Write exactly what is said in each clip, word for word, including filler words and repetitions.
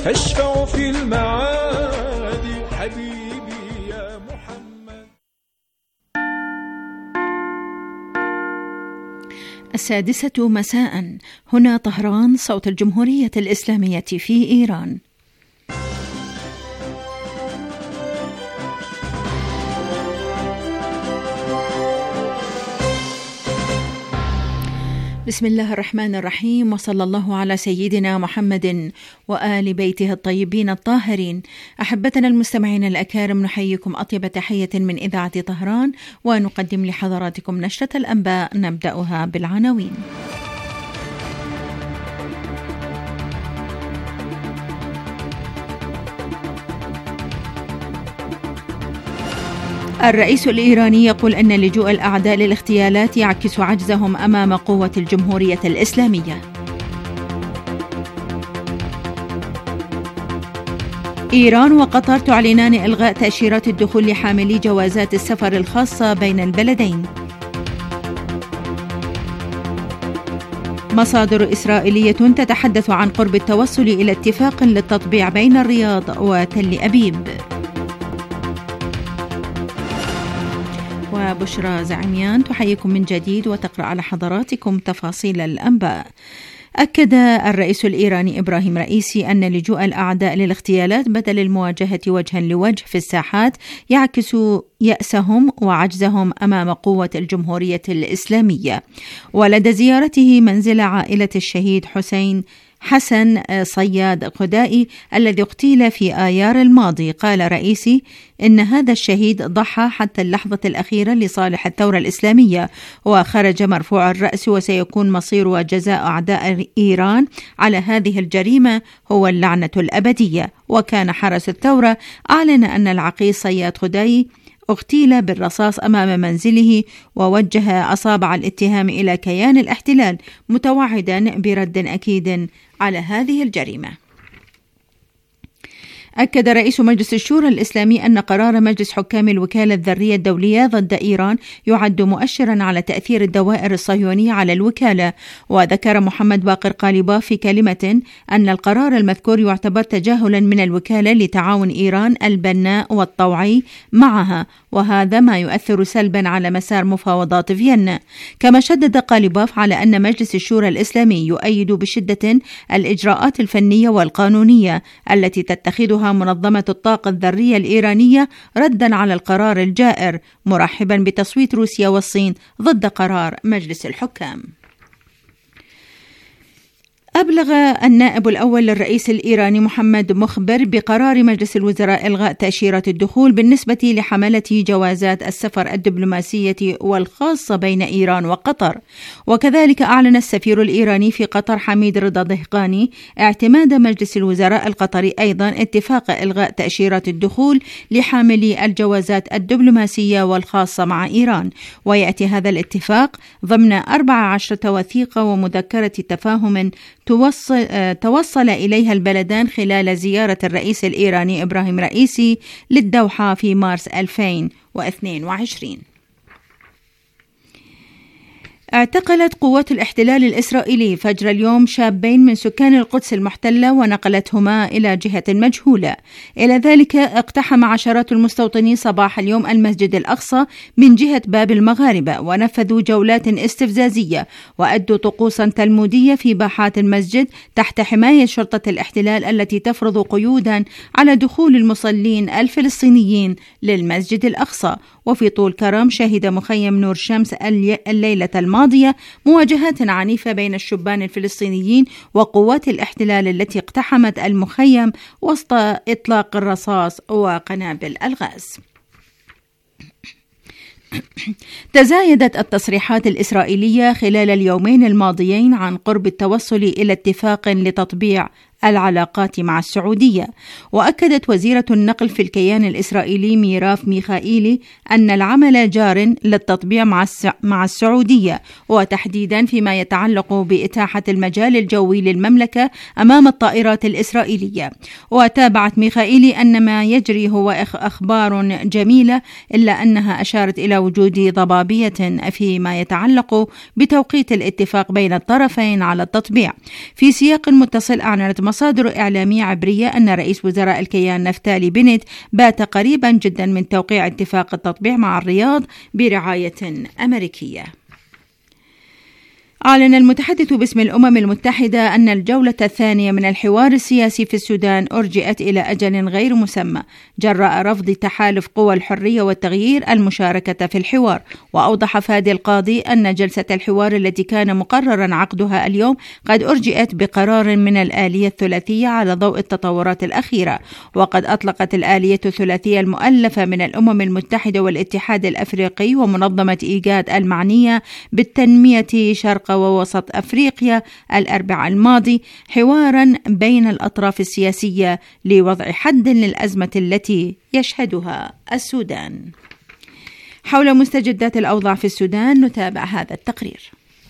أشفع في المعادي حبيبي يا محمد. السادسة مساء، هنا طهران، صوت الجمهورية الإسلامية في إيران. بسم الله الرحمن الرحيم، وصلى الله على سيدنا محمد وآل بيته الطيبين الطاهرين. أحبتنا المستمعين الأكارم، نحييكم أطيب تحية من إذاعة طهران، ونقدم لحضراتكم نشرة الأنباء نبدأها بالعناوين. الرئيس الإيراني يقول أن لجوء الأعداء للاغتيالات يعكس عجزهم أمام قوة الجمهورية الإسلامية. إيران وقطر تعلنان إلغاء تأشيرات الدخول لحاملي جوازات السفر الخاصة بين البلدين. مصادر إسرائيلية تتحدث عن قرب التوصل إلى اتفاق للتطبيع بين الرياض وتل أبيب. وبشرى زعميان تحييكم من جديد وتقرأ على حضراتكم تفاصيل الأنباء. أكد الرئيس الإيراني إبراهيم رئيسي أن لجوء الأعداء للاغتيالات بدل المواجهة وجها لوجه في الساحات يعكس يأسهم وعجزهم أمام قوة الجمهورية الإسلامية. ولدى زيارته منزل عائلة الشهيد حسين حسن صياد قدائي الذي اغتيل في آيار الماضي، قال رئيسي إن هذا الشهيد ضحى حتى اللحظة الأخيرة لصالح الثورة الإسلامية، وخرج مرفوع الرأس، وسيكون مصير وجزاء أعداء إيران على هذه الجريمة هو اللعنة الأبدية. وكان حرس الثورة أعلن أن العقيد صياد قدائي اغتيل بالرصاص أمام منزله، ووجه أصابع الاتهام إلى كيان الاحتلال، متوعدا برد أكيد على هذه الجريمة. أكد رئيس مجلس الشورى الإسلامي أن قرار مجلس حكام الوكالة الذرية الدولية ضد إيران يعد مؤشرا على تأثير الدوائر الصهيونية على الوكالة. وذكر محمد باقر قالباف في كلمة أن القرار المذكور يعتبر تجاهلا من الوكالة لتعاون إيران البناء والطوعي معها، وهذا ما يؤثر سلبا على مسار مفاوضات فيينا. كما شدد قالباف على أن مجلس الشورى الإسلامي يؤيد بشدة الإجراءات الفنية والقانونية التي تتخذها منظمة الطاقة الذرية الإيرانية ردا على القرار الجائر، مرحبا بتصويت روسيا والصين ضد قرار مجلس الحكام. أبلغ النائب الأول للرئيس الإيراني محمد مخبر بقرار مجلس الوزراء إلغاء تأشيرات الدخول بالنسبة لحملة جوازات السفر الدبلوماسية والخاصة بين إيران وقطر. وكذلك أعلن السفير الإيراني في قطر حميد رضا دهقاني اعتماد مجلس الوزراء القطري أيضا اتفاق إلغاء تأشيرات الدخول لحاملي الجوازات الدبلوماسية والخاصة مع إيران. ويأتي هذا الاتفاق ضمن أربع عشرة وثيقة ومذكرة تفاهم توصل, توصل إليها البلدان خلال زيارة الرئيس الإيراني إبراهيم رئيسي للدوحة في مارس ألفين واثنين وعشرين. اعتقلت قوات الاحتلال الإسرائيلي فجر اليوم شابين من سكان القدس المحتلة ونقلتهما إلى جهة مجهولة. إلى ذلك اقتحم عشرات المستوطنين صباح اليوم المسجد الأقصى من جهة باب المغاربة، ونفذوا جولات استفزازية وأدوا طقوسا تلمودية في باحات المسجد تحت حماية شرطة الاحتلال التي تفرض قيودا على دخول المصلين الفلسطينيين للمسجد الأقصى. وفي طول كرم شهد مخيم نور شمس الليلة الماضية مواجهات عنيفة بين الشبان الفلسطينيين وقوات الاحتلال التي اقتحمت المخيم وسط إطلاق الرصاص وقنابل الغاز. تزايدت التصريحات الإسرائيلية خلال اليومين الماضيين عن قرب التوصل إلى اتفاق لتطبيع العلاقات مع السعودية. وأكدت وزيرة النقل في الكيان الإسرائيلي ميراف ميخائيلي أن العمل جار للتطبيع مع مع السعودية، وتحديدا فيما يتعلق بإتاحة المجال الجوي للمملكة أمام الطائرات الإسرائيلية. وتابعت ميخائيلي أن ما يجري هو أخبار جميلة، إلا أنها أشارت إلى وجود ضبابية فيما يتعلق بتوقيت الاتفاق بين الطرفين على التطبيع. في سياق متصل، أعلنت مصادر إعلامية عبرية أن رئيس وزراء الكيان نفتالي بنت بات قريبا جدا من توقيع اتفاق التطبيع مع الرياض برعاية أمريكية. أعلن المتحدث باسم الأمم المتحدة أن الجولة الثانية من الحوار السياسي في السودان أرجئت إلى أجل غير مسمى جراء رفض تحالف قوى الحرية والتغيير المشاركة في الحوار. وأوضح فادي القاضي أن جلسة الحوار التي كان مقررا عقدها اليوم قد أرجئت بقرار من الآلية الثلاثية على ضوء التطورات الأخيرة. وقد أطلقت الآلية الثلاثية المؤلفة من الأمم المتحدة والاتحاد الأفريقي ومنظمة إيجاد المعنية بالتنمية شرق ووسط أفريقيا الأربعاء الماضي حوارا بين الأطراف السياسية لوضع حد للأزمة التي يشهدها السودان. حول مستجدات الأوضاع في السودان نتابع هذا التقرير.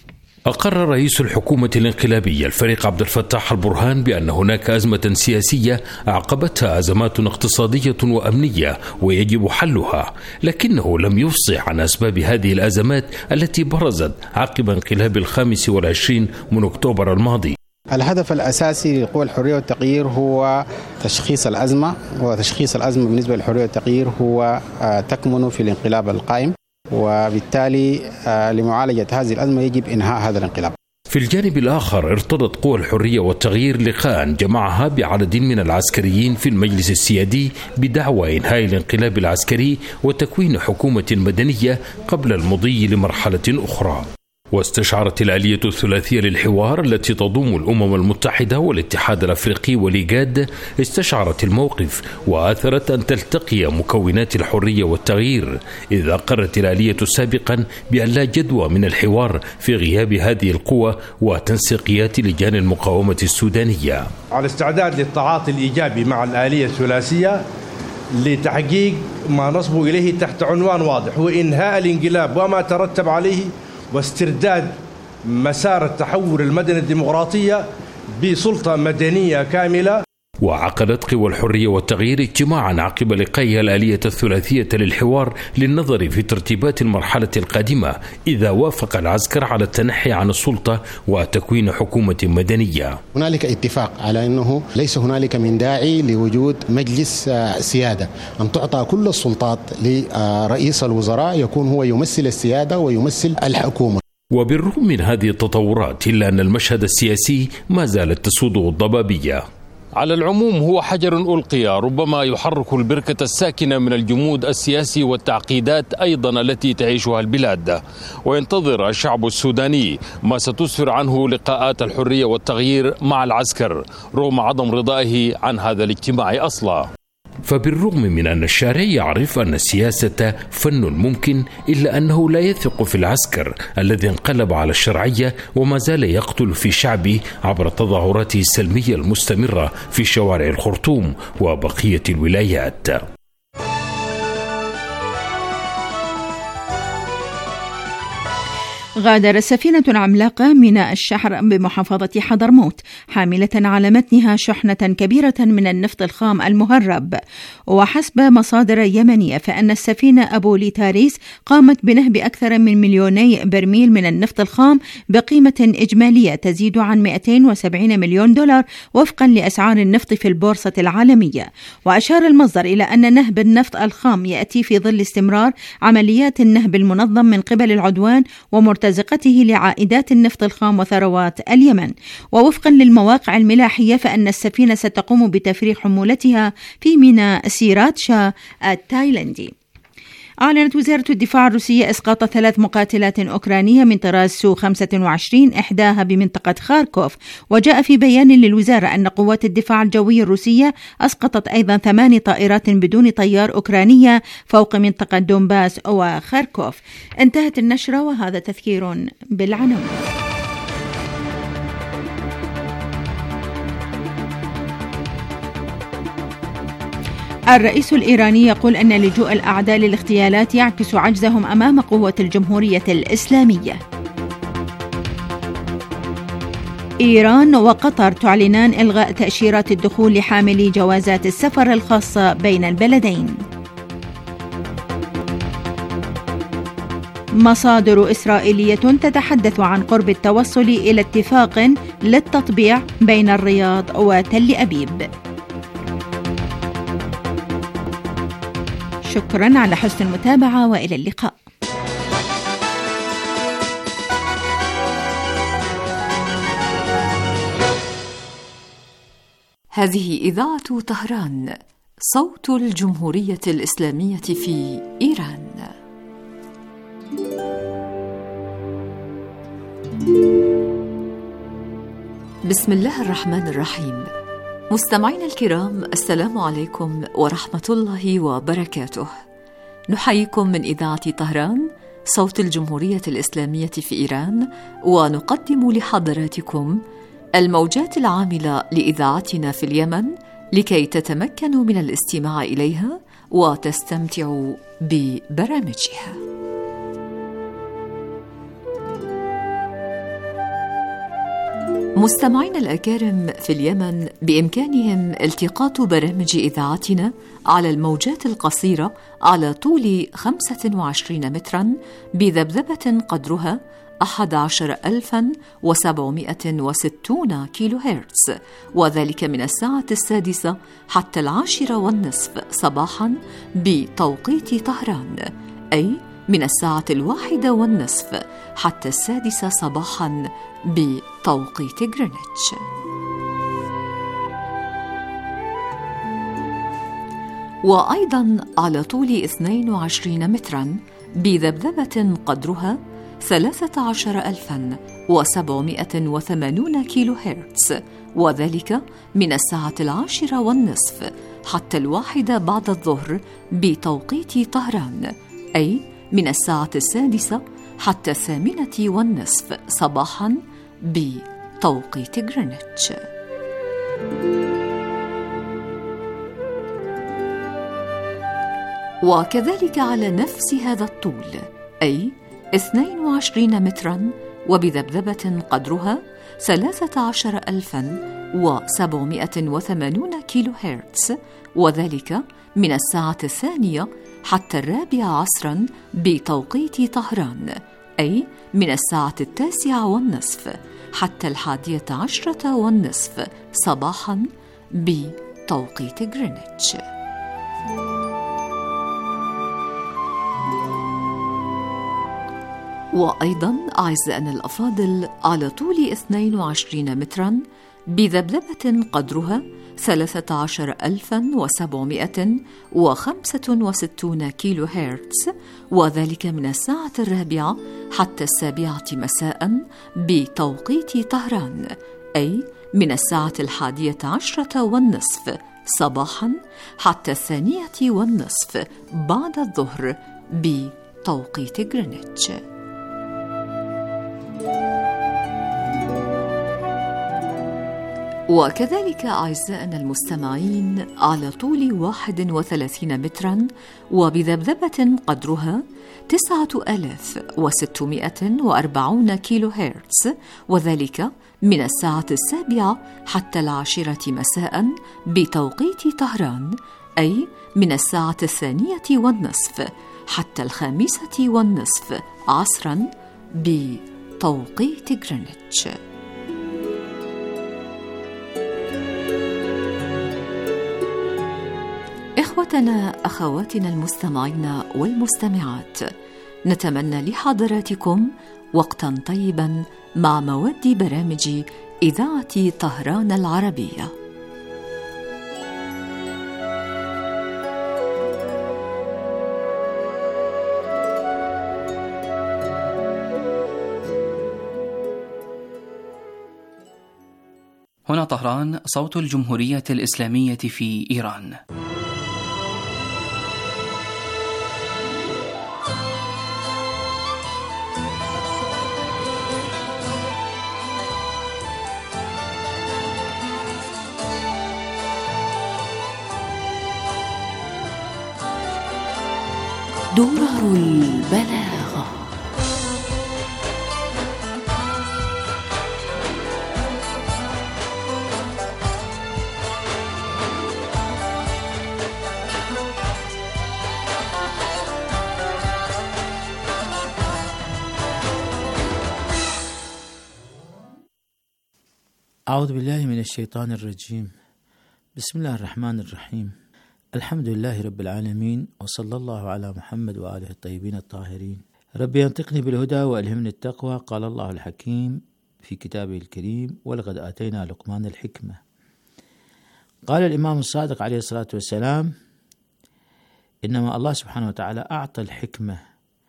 أقر رئيس الحكومة الانقلابية الفريق عبد الفتاح البرهان بأن هناك أزمة سياسية أعقبتها أزمات اقتصادية وأمنية ويجب حلها، لكنه لم يفصح عن أسباب هذه الأزمات التي برزت عقب انقلاب الخامس والعشرين من أكتوبر الماضي. الهدف الأساسي لقوى الحرية والتغيير هو تشخيص الأزمة، وتشخيص الأزمة بالنسبة للحرية والتغيير هو تكمن في الانقلاب القائم، وبالتالي لمعالجة هذه الأزمة يجب إنهاء هذا الانقلاب. في الجانب الآخر ارتضت قوى الحرية والتغيير لقاء جمعها بعدد من العسكريين في المجلس السيادي بدعوى إنهاء الانقلاب العسكري وتكوين حكومة مدنية قبل المضي لمرحلة أخرى. واستشعرت الآلية الثلاثية للحوار التي تضم الأمم المتحدة والاتحاد الأفريقي والإيجاد استشعرت الموقف وآثرت أن تلتقي مكونات الحرية والتغيير، إذا قررت الآلية سابقا بأن لا جدوى من الحوار في غياب هذه القوى وتنسيقيات لجان المقاومة السودانية. على استعداد للتعاطي الإيجابي مع الآلية الثلاثية لتحقيق ما نصبو إليه تحت عنوان واضح، هو إنهاء الانقلاب وما ترتب عليه واسترداد مسار التحول المدني الديمقراطية بسلطة مدنية كاملة. وعقدت قوى الحرية والتغيير اجتماعا عقب لقائها الآلية الثلاثية للحوار للنظر في ترتيبات المرحلة القادمة إذا وافق العسكر على التنحي عن السلطة وتكوين حكومة مدنية. هنالك اتفاق على أنه ليس هنالك من داعي لوجود مجلس سيادة، أن تعطى كل السلطات لرئيس الوزراء يكون هو يمثل السيادة ويمثل الحكومة. وبالرغم من هذه التطورات إلا أن المشهد السياسي ما زالت تسوده الضبابية. على العموم هو حجر ألقي ربما يحرك البركة الساكنة من الجمود السياسي والتعقيدات أيضا التي تعيشها البلاد، وينتظر الشعب السوداني ما ستسفر عنه لقاءات الحرية والتغيير مع العسكر رغم عدم رضائه عن هذا الاجتماع أصلا. فبالرغم من أن الشارع يعرف أن السياسة فن ممكن، إلا أنه لا يثق في العسكر الذي انقلب على الشرعية وما زال يقتل في شعبه عبر تظاهراته السلمية المستمرة في شوارع الخرطوم وبقية الولايات. غادرت سفينة عملاقة ميناء الشحر بمحافظة حضرموت حاملة على متنها شحنة كبيرة من النفط الخام المهرب. وحسب مصادر يمنية فإن السفينة أبو ليتاريس قامت بنهب أكثر من مليوني برميل من النفط الخام بقيمة إجمالية تزيد عن مئتين وسبعين مليون دولار وفقا لأسعار النفط في البورصة العالمية. وأشار المصدر إلى أن نهب النفط الخام يأتي في ظل استمرار عمليات النهب المنظم من قبل العدوان ومرتزقته لعائدات النفط الخام وثروات اليمن. ووفقا للمواقع الملاحية فإن السفينة ستقوم بتفريغ حمولتها في ميناء سيراتشا التايلندي. أعلنت وزارة الدفاع الروسية إسقاط ثلاث مقاتلات أوكرانية من طراز سو خمسة وعشرين إحداها بمنطقة خاركوف. وجاء في بيان للوزارة أن قوات الدفاع الجوي الروسية أسقطت أيضا ثماني طائرات بدون طيار أوكرانية فوق منطقة دونباس وخاركوف. انتهت النشرة وهذا تذكير بالعناوين. الرئيس الإيراني يقول أن لجوء الأعداء للاغتيالات يعكس عجزهم أمام قوة الجمهورية الإسلامية. إيران وقطر تعلنان إلغاء تأشيرات الدخول لحاملي جوازات السفر الخاصة بين البلدين. مصادر إسرائيلية تتحدث عن قرب التوصل إلى اتفاق للتطبيع بين الرياض وتل أبيب. شكرا على حسن المتابعة وإلى اللقاء. هذه إذاعة طهران، صوت الجمهورية الإسلامية في إيران. بسم الله الرحمن الرحيم. مستمعينا الكرام، السلام عليكم ورحمة الله وبركاته. نحييكم من إذاعة طهران، صوت الجمهورية الإسلامية في إيران، ونقدم لحضراتكم الموجات العاملة لإذاعتنا في اليمن لكي تتمكنوا من الاستماع إليها وتستمتعوا ببرامجها. مستمعينا الأكارم في اليمن، بإمكانهم التقاط برامج إذاعتنا على الموجات القصيرة على طول خمسة وعشرين مترا بذبذبة قدرها أحد عشر ألفا وسبعمائة وستون كيلو هرتز، وذلك من الساعة السادسة حتى العاشرة والنصف صباحا بتوقيت طهران، أي من الساعة الواحدة والنصف حتى السادسة صباحا بتوقيت غرينتش. وأيضا على طول اثنين وعشرين مترا بذبذبة قدرها ثلاثة عشر ألفا وسبعمائة وثمانون كيلو هرتز، وذلك من الساعة العاشرة والنصف حتى الواحدة بعد الظهر بتوقيت طهران، أي من الساعة السادسة حتى الثامنة والنصف صباحا بتوقيت غرينتش. وكذلك على نفس هذا الطول، أي اثنين وعشرين مترا وبذبذبة قدرها ثلاثة عشر ألفا وسبعمائة وثمانون كيلو هرتز، وذلك من الساعة الثانية حتى الرابعة عصرا بتوقيت طهران، أي من الساعة التاسعة والنصف حتى الحادية عشرة والنصف صباحا بتوقيت غرينتش. وأيضا أعزائنا الأفاضل على طول اثنين وعشرين مترا بذبذبة قدرها ثلاثة عشر ألفا وسبعمائة وخمسة وستون كيلو هرتز، وذلك من الساعة الرابعة حتى السابعة مساء بتوقيت طهران، أي من الساعة الحادية عشرة والنصف صباحا حتى الثانية والنصف بعد الظهر بتوقيت غرينتش. وكذلك أعزائنا المستمعين على طول واحد وثلاثين مترا وبذبذبة قدرها تسعة آلاف وستمائة وأربعين كيلو هرتز، وذلك من الساعة السابعة حتى العاشرة مساء بتوقيت طهران، أي من الساعة الثانية والنصف حتى الخامسة والنصف عصرا بتوقيت غرينتش. إخوتنا أخواتنا المستمعين والمستمعات، نتمنى لحضراتكم وقتا طيبا مع مواد برامج إذاعة طهران العربية. هنا طهران، صوت الجمهورية الإسلامية في إيران. درر البلاغة. أعوذ بالله من الشيطان الرجيم. بسم الله الرحمن الرحيم. الحمد لله رب العالمين، وصلى الله على محمد وآله الطيبين الطاهرين. ربي ينطقني بالهدى وألهمني التقوى. قال الله الحكيم في كتابه الكريم: ولقد آتينا لقمان الحكمة. قال الإمام الصادق عليه الصلاة والسلام: إنما الله سبحانه وتعالى أعطى الحكمة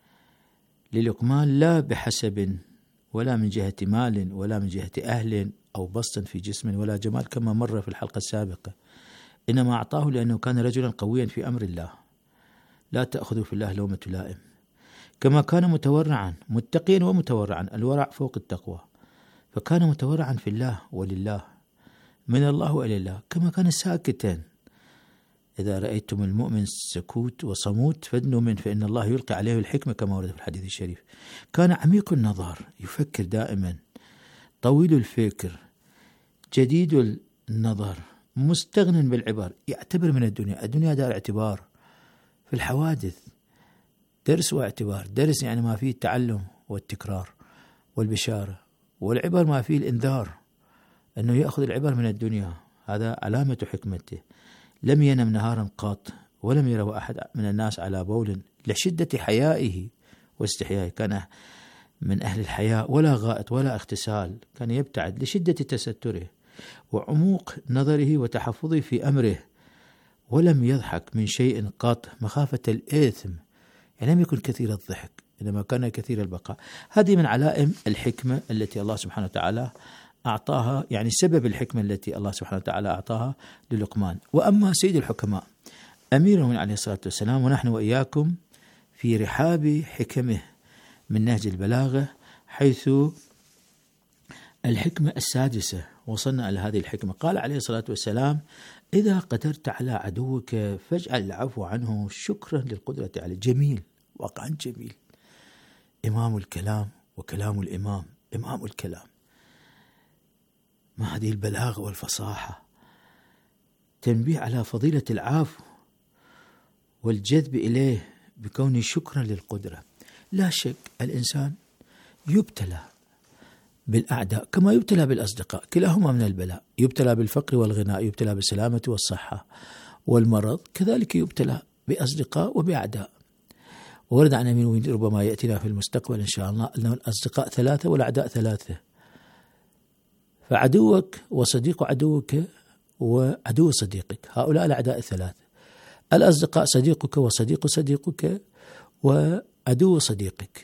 للقمان لا بحسب ولا من جهة مال ولا من جهة أهل أو بسط في جسم ولا جمال كما مر في الحلقة السابقة، إنما أعطاه لأنه كان رجلا قويا في أمر الله لا تأخذ في الله لومة لائم، كما كان متورعا متقيا ومتورعا، الورع فوق التقوى، فكان متورعا في الله ولله من الله وإلى الله، كما كان ساكتا. إذا رأيتم المؤمن سكوت وصموت فادنوا منه فإن الله يلقي عليه الحكمة كما ورد في الحديث الشريف. كان عميق النظر، يفكر دائما، طويل الفكر، جديد النظر، مستغن بالعبر، يعتبر من الدنيا، الدنيا دار اعتبار، في الحوادث درس واعتبار، درس يعني ما فيه التعلم والتكرار والبشارة، والعبر ما فيه الإنذار، أنه يأخذ العبر من الدنيا، هذا علامة حكمته. لم ينم نهارا قط ولم يره أحد من الناس على بول لشدة حيائه واستحيائه، كان من أهل الحياء ولا غائط ولا اغتسال، كان يبتعد لشدة تستره وعموق نظره وتحفظه في أمره، ولم يضحك من شيء قط مخافة الإثم، يعني لم يكن كثير الضحك إنما كان كثير البقاء. هذه من علائم الحكمة التي الله سبحانه وتعالى أعطاها، يعني سبب الحكمة التي الله سبحانه وتعالى أعطاها للقمان. وأما سيد الحكماء أمير المؤمنين عليه الصلاة والسلام، ونحن وإياكم في رحاب حكمه من نهج البلاغة، حيث الحكمة السادسة وصلنا إلى هذه الحكمة. قال عليه الصلاة والسلام: إذا قدرت على عدوك فاجعل العفو عنه شكرا للقدرة عليه. جميل، واقعا جميل. إمام الكلام وكلام الإمام، إمام الكلام، ما هذه البلاغة والفصاحة، تنبيه على فضيلة العفو والجذب إليه بكونه شكرا للقدرة. لا شك الإنسان يبتلى بالأعداء كما يبتلى بالأصدقاء، كلاهما من البلاء، يبتلى بالفقر والغناء، يبتلى بالسلامة والصحة والمرض، كذلك يبتلى بأصدقاء وبأعداء. ورد عن أمين ربما يأتينا في المستقبل إن شاء الله أن الأصدقاء ثلاثة والأعداء ثلاثة، فعدوك وصديق عدوك وعدو صديقك، هؤلاء الأعداء الثلاثة. الأصدقاء صديقك وصديق صديقك وعدو صديقك.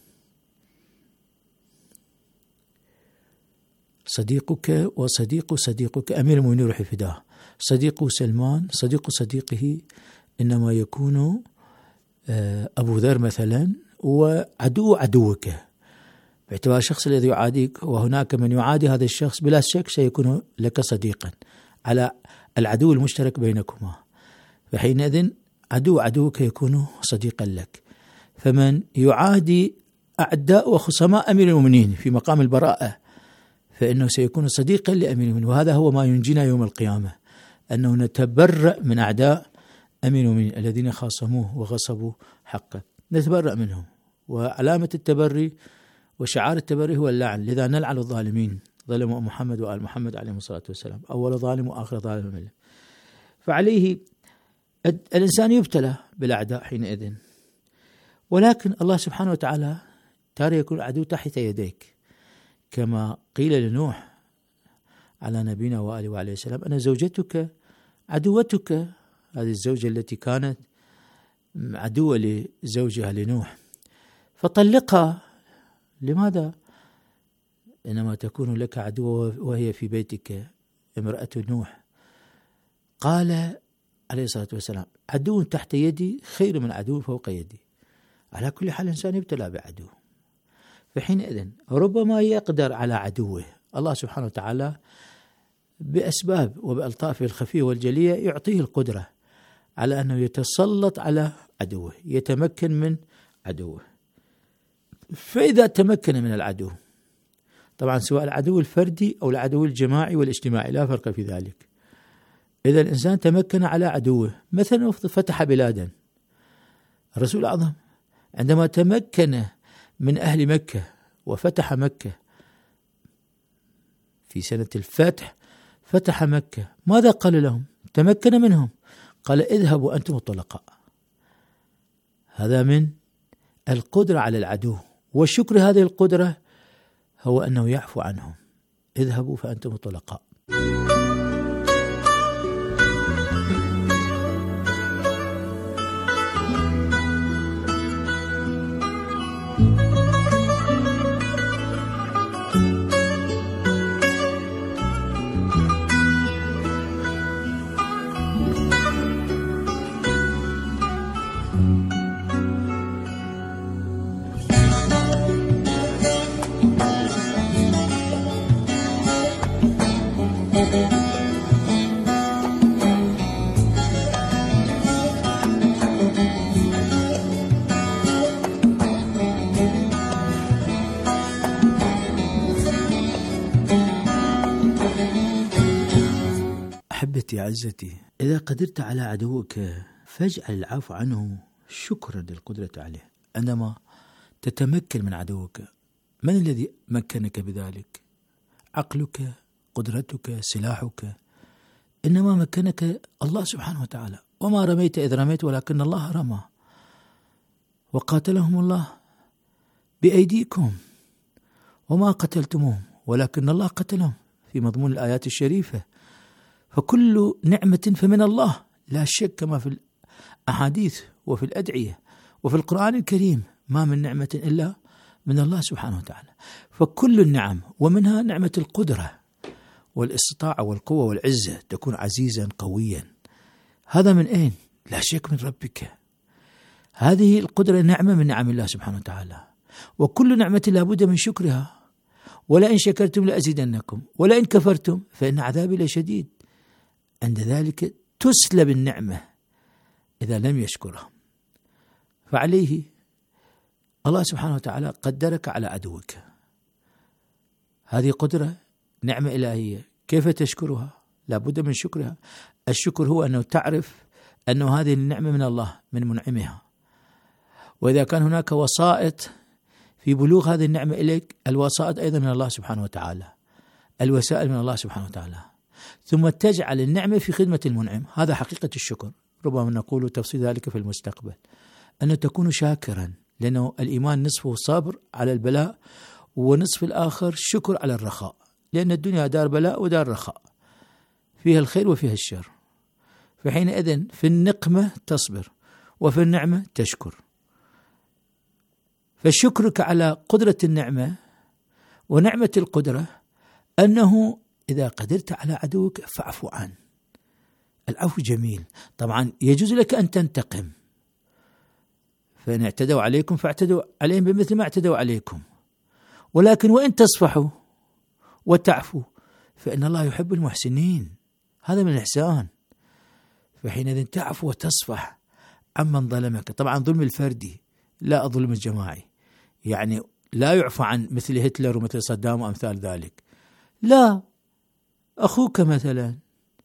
صديقك وصديق صديقك، أمير المؤمنين روح فداه، صديقه سلمان، صديق صديقه إنما يكون أبو ذر مثلا، وعدو عدوك باعتبار الشخص الذي يعاديك، وهناك من يعادي هذا الشخص بلا شك سيكون لك صديقا على العدو المشترك بينكما، فحينئذ عدو عدوك يكون صديقا لك. فمن يعادي أعداء وخصماء أمير المؤمنين في مقام البراءة فإنه سيكون صديقا لأمير المؤمنين، وهذا هو ما ينجينا يوم القيامة، أنه نتبرأ من أعداء أمير المؤمنين الذين خاصموه وغصبوا حقه، نتبرأ منهم. وعلامة التبري وشعار التبري هو اللعن، لذا نلعن الظالمين، ظلموا محمد وآل محمد عليه الصلاة والسلام، أول ظالم وآخر ظالم. فعليه الإنسان يبتلى بالأعداء حينئذ، ولكن الله سبحانه وتعالى تارى يكون العدو تحت يديك، كما قيل لنوح على نبينا وآله وعليه السلام: أنا زوجتك عدوتك، هذه الزوجة التي كانت عدوة لزوجها لنوح، فطلقها. لماذا؟ إنما تكون لك عدوة وهي في بيتك، امرأة نوح. قال عليه الصلاة والسلام: عدو تحت يدي خير من عدو فوق يدي. على كل حال الإنسان يبتلى بعدو، فحينئذ ربما يقدر على عدوه الله سبحانه وتعالى بأسباب وبألطافه الخفية والجلية، يعطيه القدرة على أنه يتسلط على عدوه، يتمكن من عدوه. فإذا تمكن من العدو، طبعا سواء العدو الفردي أو العدو الجماعي والاجتماعي لا فرق في ذلك، إذا الإنسان تمكن على عدوه، مثلا فتح بلادا، الرسول الأعظم عندما تمكن من أهل مكة وفتح مكة في سنة الفتح فتح مكة، ماذا قال لهم؟ تمكن منهم، قال اذهبوا أنتم الطلقاء. هذا من القدرة على العدو، والشكر هذه القدرة هو أنه يعفو عنهم. اذهبوا فأنتم الطلقاء. أحبتي عزتي، إذا قدرت على عدوك فاجعل العفو عنه شكرا للقدرة عليه. عندما تتمكن من عدوك، من الذي مكنك بذلك؟ عقلك، قدرتك، سلاحك، إنما مكنك الله سبحانه وتعالى. وما رميت إذ رميت ولكن الله رمى، وقاتلهم الله بأيديكم وما قتلتموهم ولكن الله قتلهم، في مضمون الآيات الشريفة. فكل نعمة فمن الله لا شك، كما في الأحاديث وفي الأدعية وفي القرآن الكريم، ما من نعمة إلا من الله سبحانه وتعالى. فكل النعم، ومنها نعمة القدرة والاستطاعة والقوة والعزة، تكون عزيزا قويا. هذا من أين؟ لا شك من ربك. هذه القدرة نعمة من نعم الله سبحانه وتعالى، وكل نعمة لا بد من شكرها. ولئن شكرتم لأزيدنكم ولئن كفرتم فإن عذابي لشديد. عند ذلك تسلب النعمة إذا لم يشكرها. فعليه الله سبحانه وتعالى قدرك على عدوك. هذه قدرة، نعمة إلهية، كيف تشكرها؟ لا بد من شكرها. الشكر هو أنه تعرف أن هذه النعمة من الله، من منعمها. وإذا كان هناك وسائط في بلوغ هذه النعمة إليك، الوسائط أيضا من الله سبحانه وتعالى، الوسائل من الله سبحانه وتعالى. ثم تجعل النعمة في خدمة المنعم. هذا حقيقة الشكر. ربما نقول تفصيل ذلك في المستقبل، أن تكون شاكرا، لأنه الإيمان نصفه صبر على البلاء، ونصف الآخر شكر على الرخاء، لأن الدنيا دار بلاء ودار رخاء، فيها الخير وفيها الشر. فحينئذ في النقمة تصبر، وفي النعمة تشكر. فشكرك على قدرة النعمة ونعمة القدرة أنه إذا قدرت على عدوك فاعفو عنه. العفو جميل. طبعا يجوز لك أن تنتقم، فإن اعتدوا عليكم فاعتدوا عليهم بمثل ما اعتدوا عليكم، ولكن وإن تصفحوا وتعفوا فإن الله يحب المحسنين. هذا من الإحسان. فحينئذ تعفو وتصفح عمن ظلمك. طبعا ظلم الفردي، لا الظلم الجماعي، يعني لا يعفى عن مثل هتلر ومثل صدام وأمثال ذلك. لا، أخوك مثلا،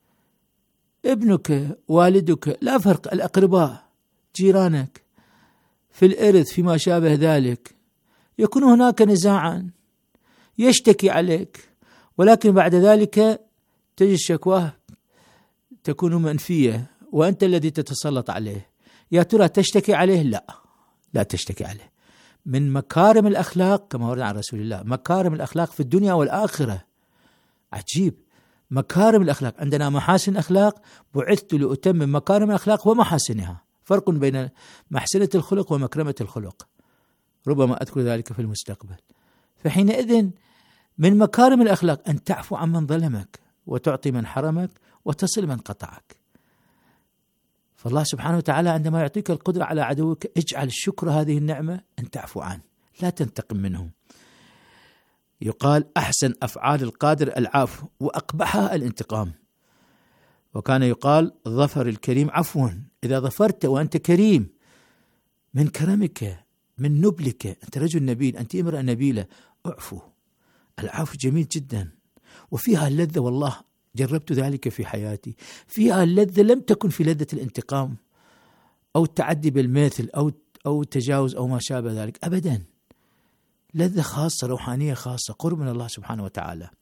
ابنك، والدك، لا فرق، الأقرباء، جيرانك، في الإرث، فيما شابه ذلك، يكون هناك نزاعا، يشتكي عليك، ولكن بعد ذلك تجد شكواه تكون منفية وأنت الذي تتسلط عليه. يا ترى تشتكي عليه؟ لا، لا تشتكي عليه. من مكارم الأخلاق كما ورد عن رسول الله، مكارم الأخلاق في الدنيا والآخرة. عجيب، مكارم الأخلاق. عندنا محاسن أخلاق، بعثت لأتمم مكارم الأخلاق ومحاسنها. فرق بين محسنة الخلق ومكرمة الخلق، ربما أذكر ذلك في المستقبل. فحينئذ من مكارم الأخلاق أن تعفو عن من ظلمك، وتعطي من حرمك، وتصل من قطعك. فالله سبحانه وتعالى عندما يعطيك القدرة على عدوك، اجعل شكر هذه النعمة أن تعفو عنه، لا تنتقم منه. يقال أحسن أفعال القادر العفو، وأقبحها الانتقام. وكان يقال ظفر الكريم عفو. إذا ظفرت وأنت كريم، من كرمك، من نبلك، أنت رجل نبيل، أنت امرأة نبيلة، اعفو. العفو جميل جدا، وفيها اللذة. والله جربت ذلك في حياتي. فيها اللذة لم تكن في لذة الانتقام أو التعدي بالمثل أو أو التجاوز أو ما شابه ذلك، أبدا. لذة خاصة، روحانية خاصة، قرب من الله سبحانه وتعالى.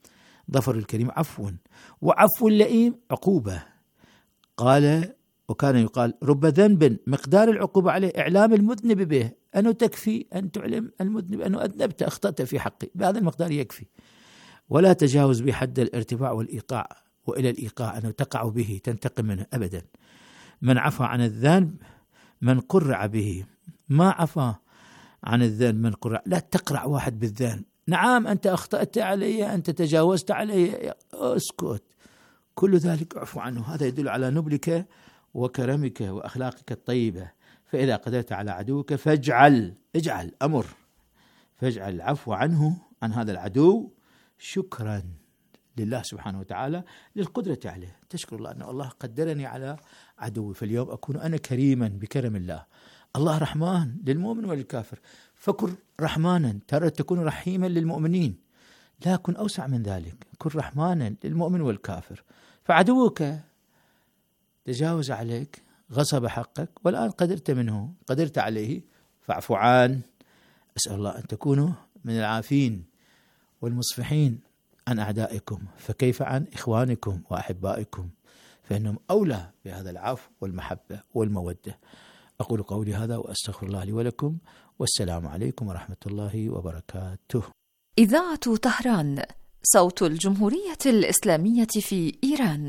ظفر الكريم عفو، وعفو اللئيم عقوبة. قال وكان يقال رب ذنب مقدار العقوبة عليه إعلام المذنب به، أنه تكفي أن تعلم المذنب أنه أذنبت أخطأت في حقي، بهذا المقدار يكفي، ولا تجاوز بحد الارتفاع والإيقاع، وإلى الإيقاع أنه تقع به تنتقم منه أبدا. من عفى عن الذنب من قرع به، ما عفى عن الذنب من قرع. لا تقرع واحد بالذنب، نعم أنت أخطأت علي، أنت تجاوزت علي، اسكت، كل ذلك اعفو عنه. هذا يدل على نبلك وكرمك وأخلاقك الطيبة. فإذا قدرت على عدوك فاجعل اجعل أمر فاجعل العفو عنه عن هذا العدو شكرا لله سبحانه وتعالى للقدرة عليه. تشكر الله أن الله قدرني على عدوي، فاليوم أكون أنا كريما بكرم الله. الله رحمن للمؤمن وللكافر، فكن رحمانا ترى تكون رحيما للمؤمنين، لا كن أوسع من ذلك، كن رحمانا للمؤمن والكافر. فعدوك تجاوز عليك، غصب حقك، والآن قدرت منه قدرت عليه فاعفو عنه. أسأل الله أن تكونوا من العافين والمصفحين عن أعدائكم، فكيف عن إخوانكم وأحبائكم، فإنهم أولى بهذا العفو والمحبة والمودة. أقول قولي هذا وأستغفر الله لي ولكم، والسلام عليكم ورحمة الله وبركاته. إذاعة طهران، صوت الجمهورية الإسلامية في إيران.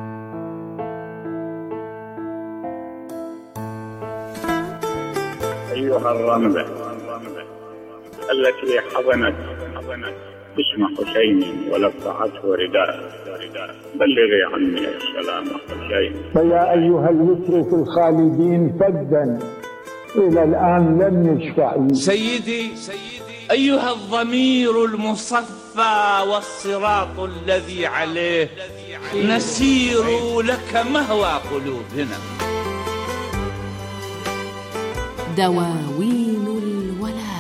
أيها الرملة التي حضنت اسم حسين ولفعته رداء، بلغي عني السلام حسين. فيا أيها اليسر في الخالدين فدا إلى الآن لم يشفع. سيدي أيها الضمير المصفى والصراط الذي عليه نسير لك مهوى قلوبنا. دواوين الولاء.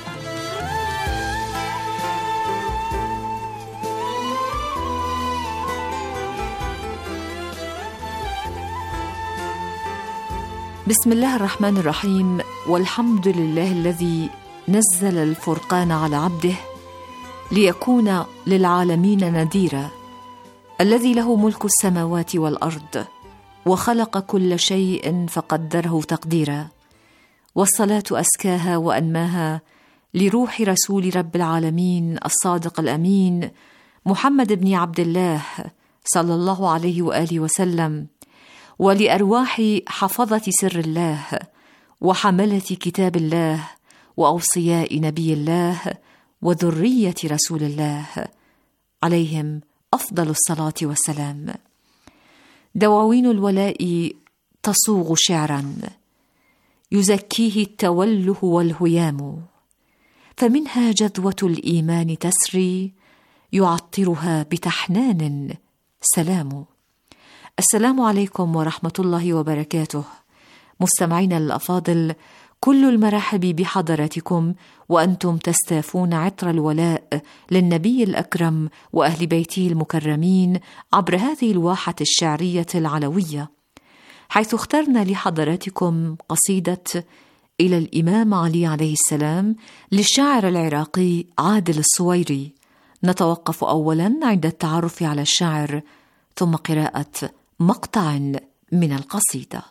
بسم الله الرحمن الرحيم، والحمد لله الذي نزل الفرقان على عبده ليكون للعالمين نذيرا، الذي له ملك السماوات والأرض وخلق كل شيء فقدره تقديرا، والصلاة أزكاها وأنماها لروح رسول رب العالمين الصادق الأمين محمد بن عبد الله صلى الله عليه وآله وسلم، ولأرواح حفظة سر الله وحملة كتاب الله وأوصياء نبي الله وذرية رسول الله عليهم أفضل الصلاة والسلام. دواوين الولاء تصوغ شعرا يزكيه التوله والهيام، فمنها جذوة الإيمان تسري يعطرها بتحنان سلام. السلام عليكم ورحمة الله وبركاته. مستمعينا الأفاضل، كل المرحب بحضراتكم وأنتم تستافون عطر الولاء للنبي الأكرم وأهل بيته المكرمين عبر هذه الواحة الشعرية العلوية، حيث اخترنا لحضراتكم قصيدة إلى الإمام علي عليه السلام للشاعر العراقي عادل الصويري. نتوقف أولا عند التعرف على الشاعر، ثم قراءة مقطع من القصيدة.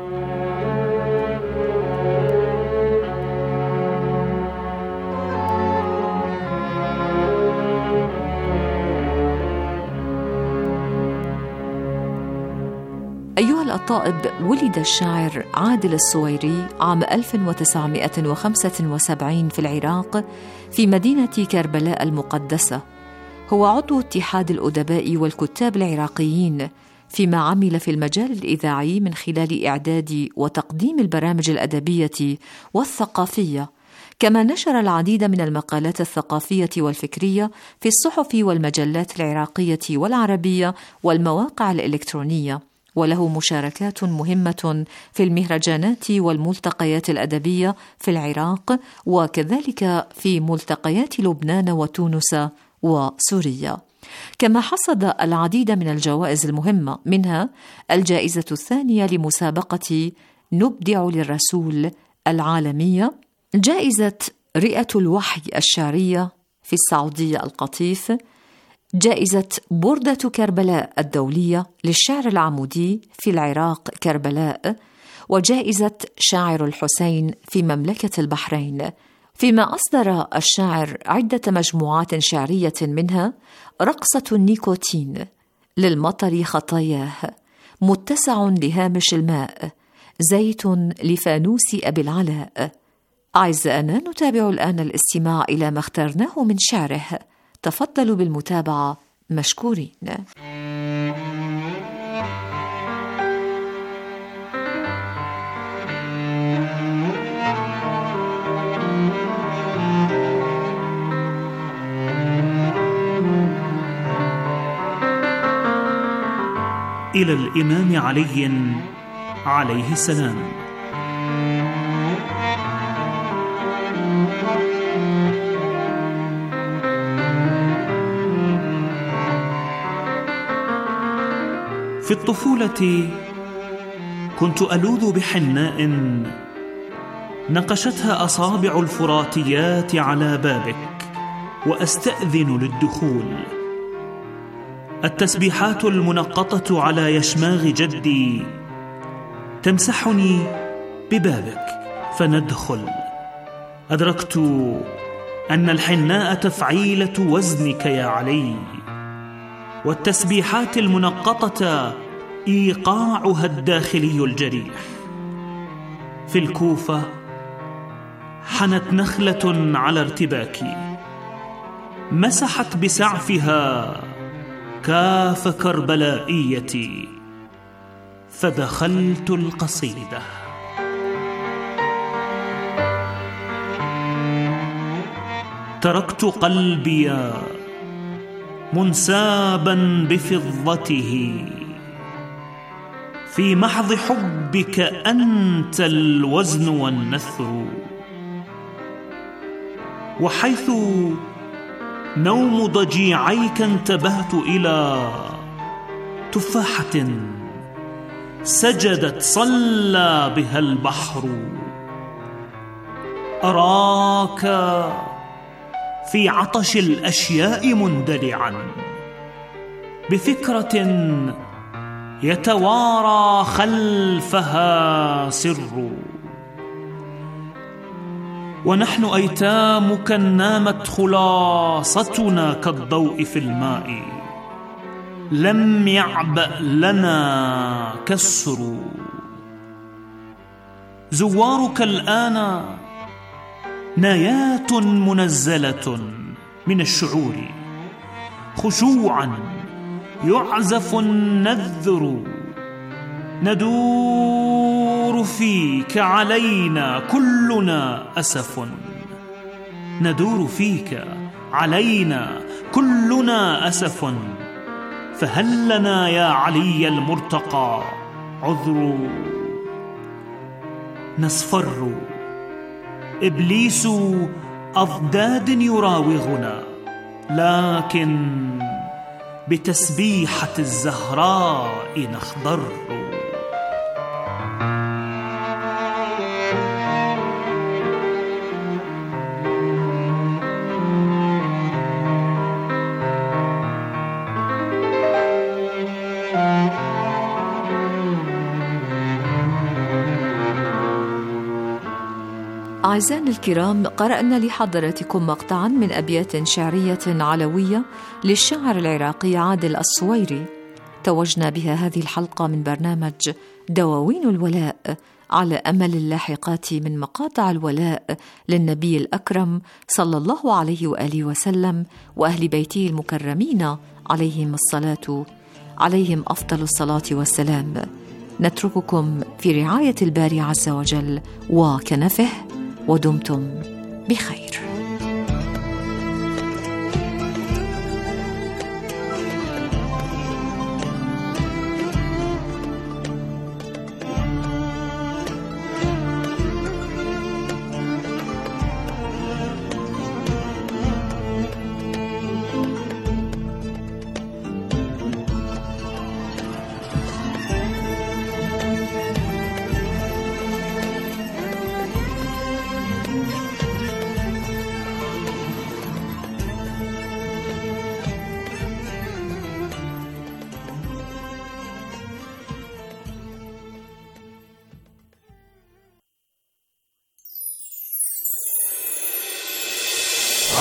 أيها الأطائب، ولد الشاعر عادل الصويري عام ألف وتسعمائة وخمسة وسبعين في العراق في مدينة كربلاء المقدسة. هو عضو اتحاد الأدباء والكتاب العراقيين، فيما عمل في المجال الإذاعي من خلال إعداد وتقديم البرامج الأدبية والثقافية، كما نشر العديد من المقالات الثقافية والفكرية في الصحف والمجلات العراقية والعربية والمواقع الإلكترونية، وله مشاركات مهمة في المهرجانات والملتقيات الأدبية في العراق، وكذلك في ملتقيات لبنان وتونس وسوريا. كما حصد العديد من الجوائز المهمة، منها الجائزة الثانية لمسابقة نبدع للرسول العالمية، جائزة رئة الوحي الشعرية في السعودية القطيف، جائزة بردة كربلاء الدولية للشعر العمودي في العراق كربلاء، وجائزة شاعر الحسين في مملكة البحرين، فيما أصدر الشاعر عدة مجموعات شعرية منها رقصة النيكوتين، للمطر خطاياه، متسع لهامش الماء، زيت لفانوس أبي العلاء. أعزائنا، نتابع الآن الاستماع إلى ما اخترناه من شعره. تفضلوا بالمتابعة مشكورين. إلى الإمام علي عليه السلام. في الطفولة كنت ألوذ بحناء نقشتها أصابع الفراتيات على بابك وأستأذن للدخول. التسبيحات المنقطة على يشماغ جدي تمسحني ببابك فندخل. أدركت أن الحناء تفعيلة وزنك يا علي، والتسبيحات المنقطة إيقاعها الداخلي الجريح. في الكوفة حنت نخلة على ارتباكي، مسحت بسعفها كاف كربلائيتي، فدخلت القصيدة. تركت قلبي منسابا بفضته، في محض حبك أنت الوزن والنثر. وحيث نوم ضجيعيك انتبهت إلى تفاحة سجدت صلى بها البحر. أراك في عطش الأشياء مندلعا، بفكرة يتوارى خلفها سر. ونحن أيتامك نامت خلاصتنا كالضوء في الماء، لم يعبأ لنا كسر. زوارك الآن نايات منزلة من الشعور، خشوعا يعزف النذر. ندور فيك علينا كلنا أسف، ندور فيك علينا كلنا أسف. فهل لنا يا علي المرتقى عذر؟ نصفر إبليس أضداد يراوغنا، لكن بتسبيحة الزهراء نخضر. أعزائنا الكرام، قرأنا لحضراتكم مقطعا من أبيات شعرية علوية للشاعر العراقي عادل الصويري، توجنا بها هذه الحلقة من برنامج دواوين الولاء، على أمل اللاحقات من مقاطع الولاء للنبي الأكرم صلى الله عليه وآله وسلم وأهل بيته المكرمين عليهم الصلاة عليهم أفضل الصلاة والسلام. نترككم في رعاية الباري عز وجل وكنفه، ودمتم بخير.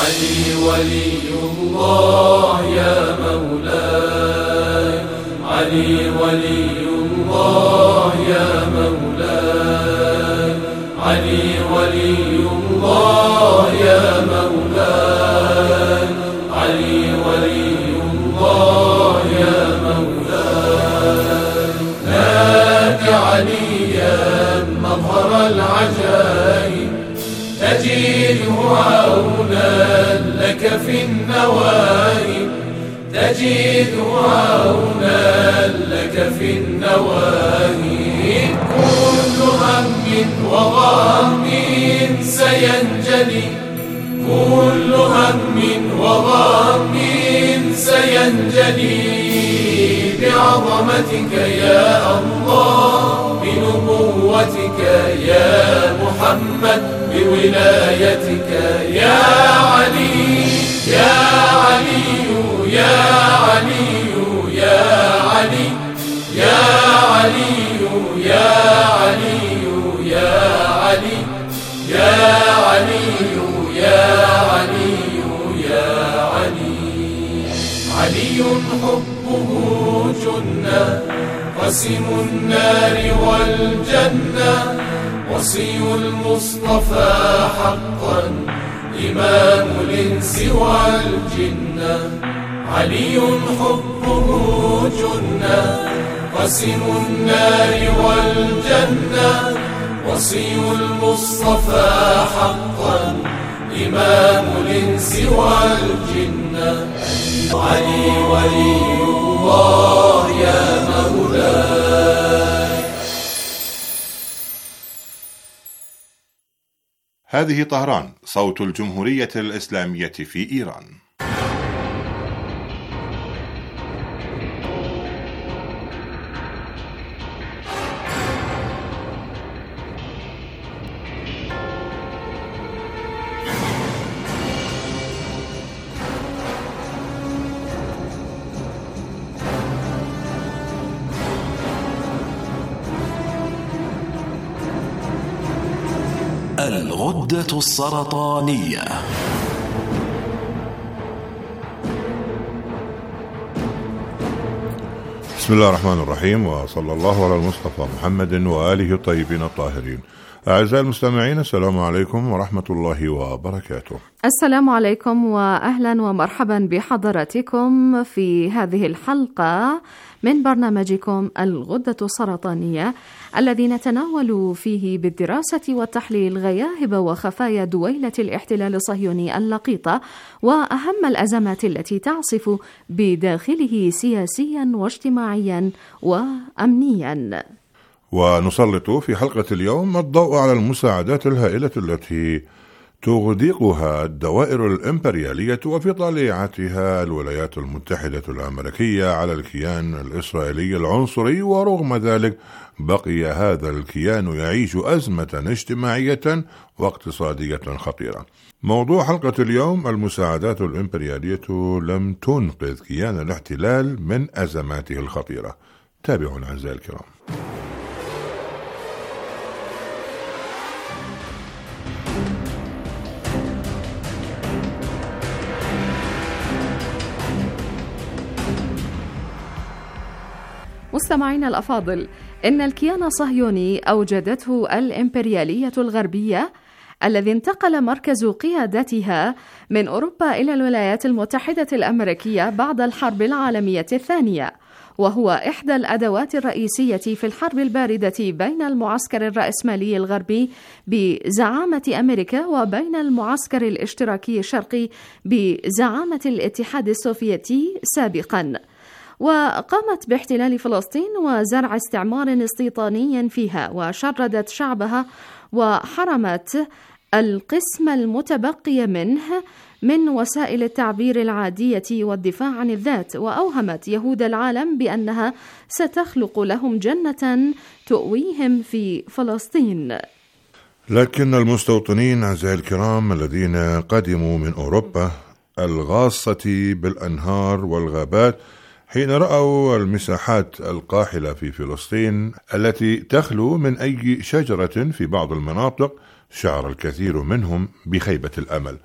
علي ولي الله يا مولاي، علي ولي الله يا مولاي، علي ولي الله يا مولاي، علي ولي الله يا مولاي. نادي عليا مظهر العجائب، تجده عونا لك في النوائب، تجده عونا لك في النوائب. كل هم وغم سينجلي، كل هم وغم سينجلي بعظمتك يا الله، بنبوتك يا محمد، بولايتك يا علي يا علي يا علي يا علي يا علي يا علي يا علي يا علي يا علي يا علي. علي حبه جنة، قسم النار والجنة، وصي المصطفى حقا، إمام الإنس والجنة. علي حبه جنة، قسم النار والجنة، وصي المصطفى حقا، إمام الإنس والجنة. علي ولي الله يا مولاي. هذه طهران، صوت الجمهورية الإسلامية في إيران. الغدة السرطانية. بسم الله الرحمن الرحيم، وصلى الله على المصطفى محمد وآله الطيبين الطاهرين. أعزائي المستمعين، السلام عليكم ورحمة الله وبركاته. السلام عليكم وأهلا ومرحبا بحضراتكم في هذه الحلقة من برنامجكم الغدة السرطانية، الذي نتناول فيه بالدراسة والتحليل غياهب وخفايا دويلة الاحتلال الصهيوني اللقيطة، وأهم الأزمات التي تعصف بداخله سياسيا واجتماعيا وأمنيا. ونسلط في حلقة اليوم الضوء على المساعدات الهائلة التي تغدقها الدوائر الإمبريالية وفي طليعتها الولايات المتحدة الأمريكية على الكيان الإسرائيلي العنصري، ورغم ذلك بقي هذا الكيان يعيش أزمة اجتماعية واقتصادية خطيرة. موضوع حلقة اليوم: المساعدات الإمبريالية لم تنقذ كيان الاحتلال من أزماته الخطيرة. تابعونا أعزائي الكرام. مستمعينا الأفاضل، إن الكيان الصهيوني أوجدته الإمبريالية الغربية، الذي انتقل مركز قيادتها من أوروبا إلى الولايات المتحدة الأمريكية بعد الحرب العالمية الثانية، وهو إحدى الأدوات الرئيسية في الحرب الباردة بين المعسكر الرأسمالي الغربي بزعامة أمريكا وبين المعسكر الاشتراكي الشرقي بزعامة الاتحاد السوفيتي سابقاً. وقامت باحتلال فلسطين وزرع استعمار استيطاني فيها، وشردت شعبها وحرمت القسم المتبقي منه من وسائل التعبير العادية والدفاع عن الذات، وأوهمت يهود العالم بأنها ستخلق لهم جنة تؤويهم في فلسطين. لكن المستوطنين أعزائي الكرام الذين قدموا من أوروبا الغاصة بالأنهار والغابات، حين رأوا المساحات القاحلة في فلسطين التي تخلو من أي شجرة في بعض المناطق، شعر الكثير منهم بخيبة الأمل.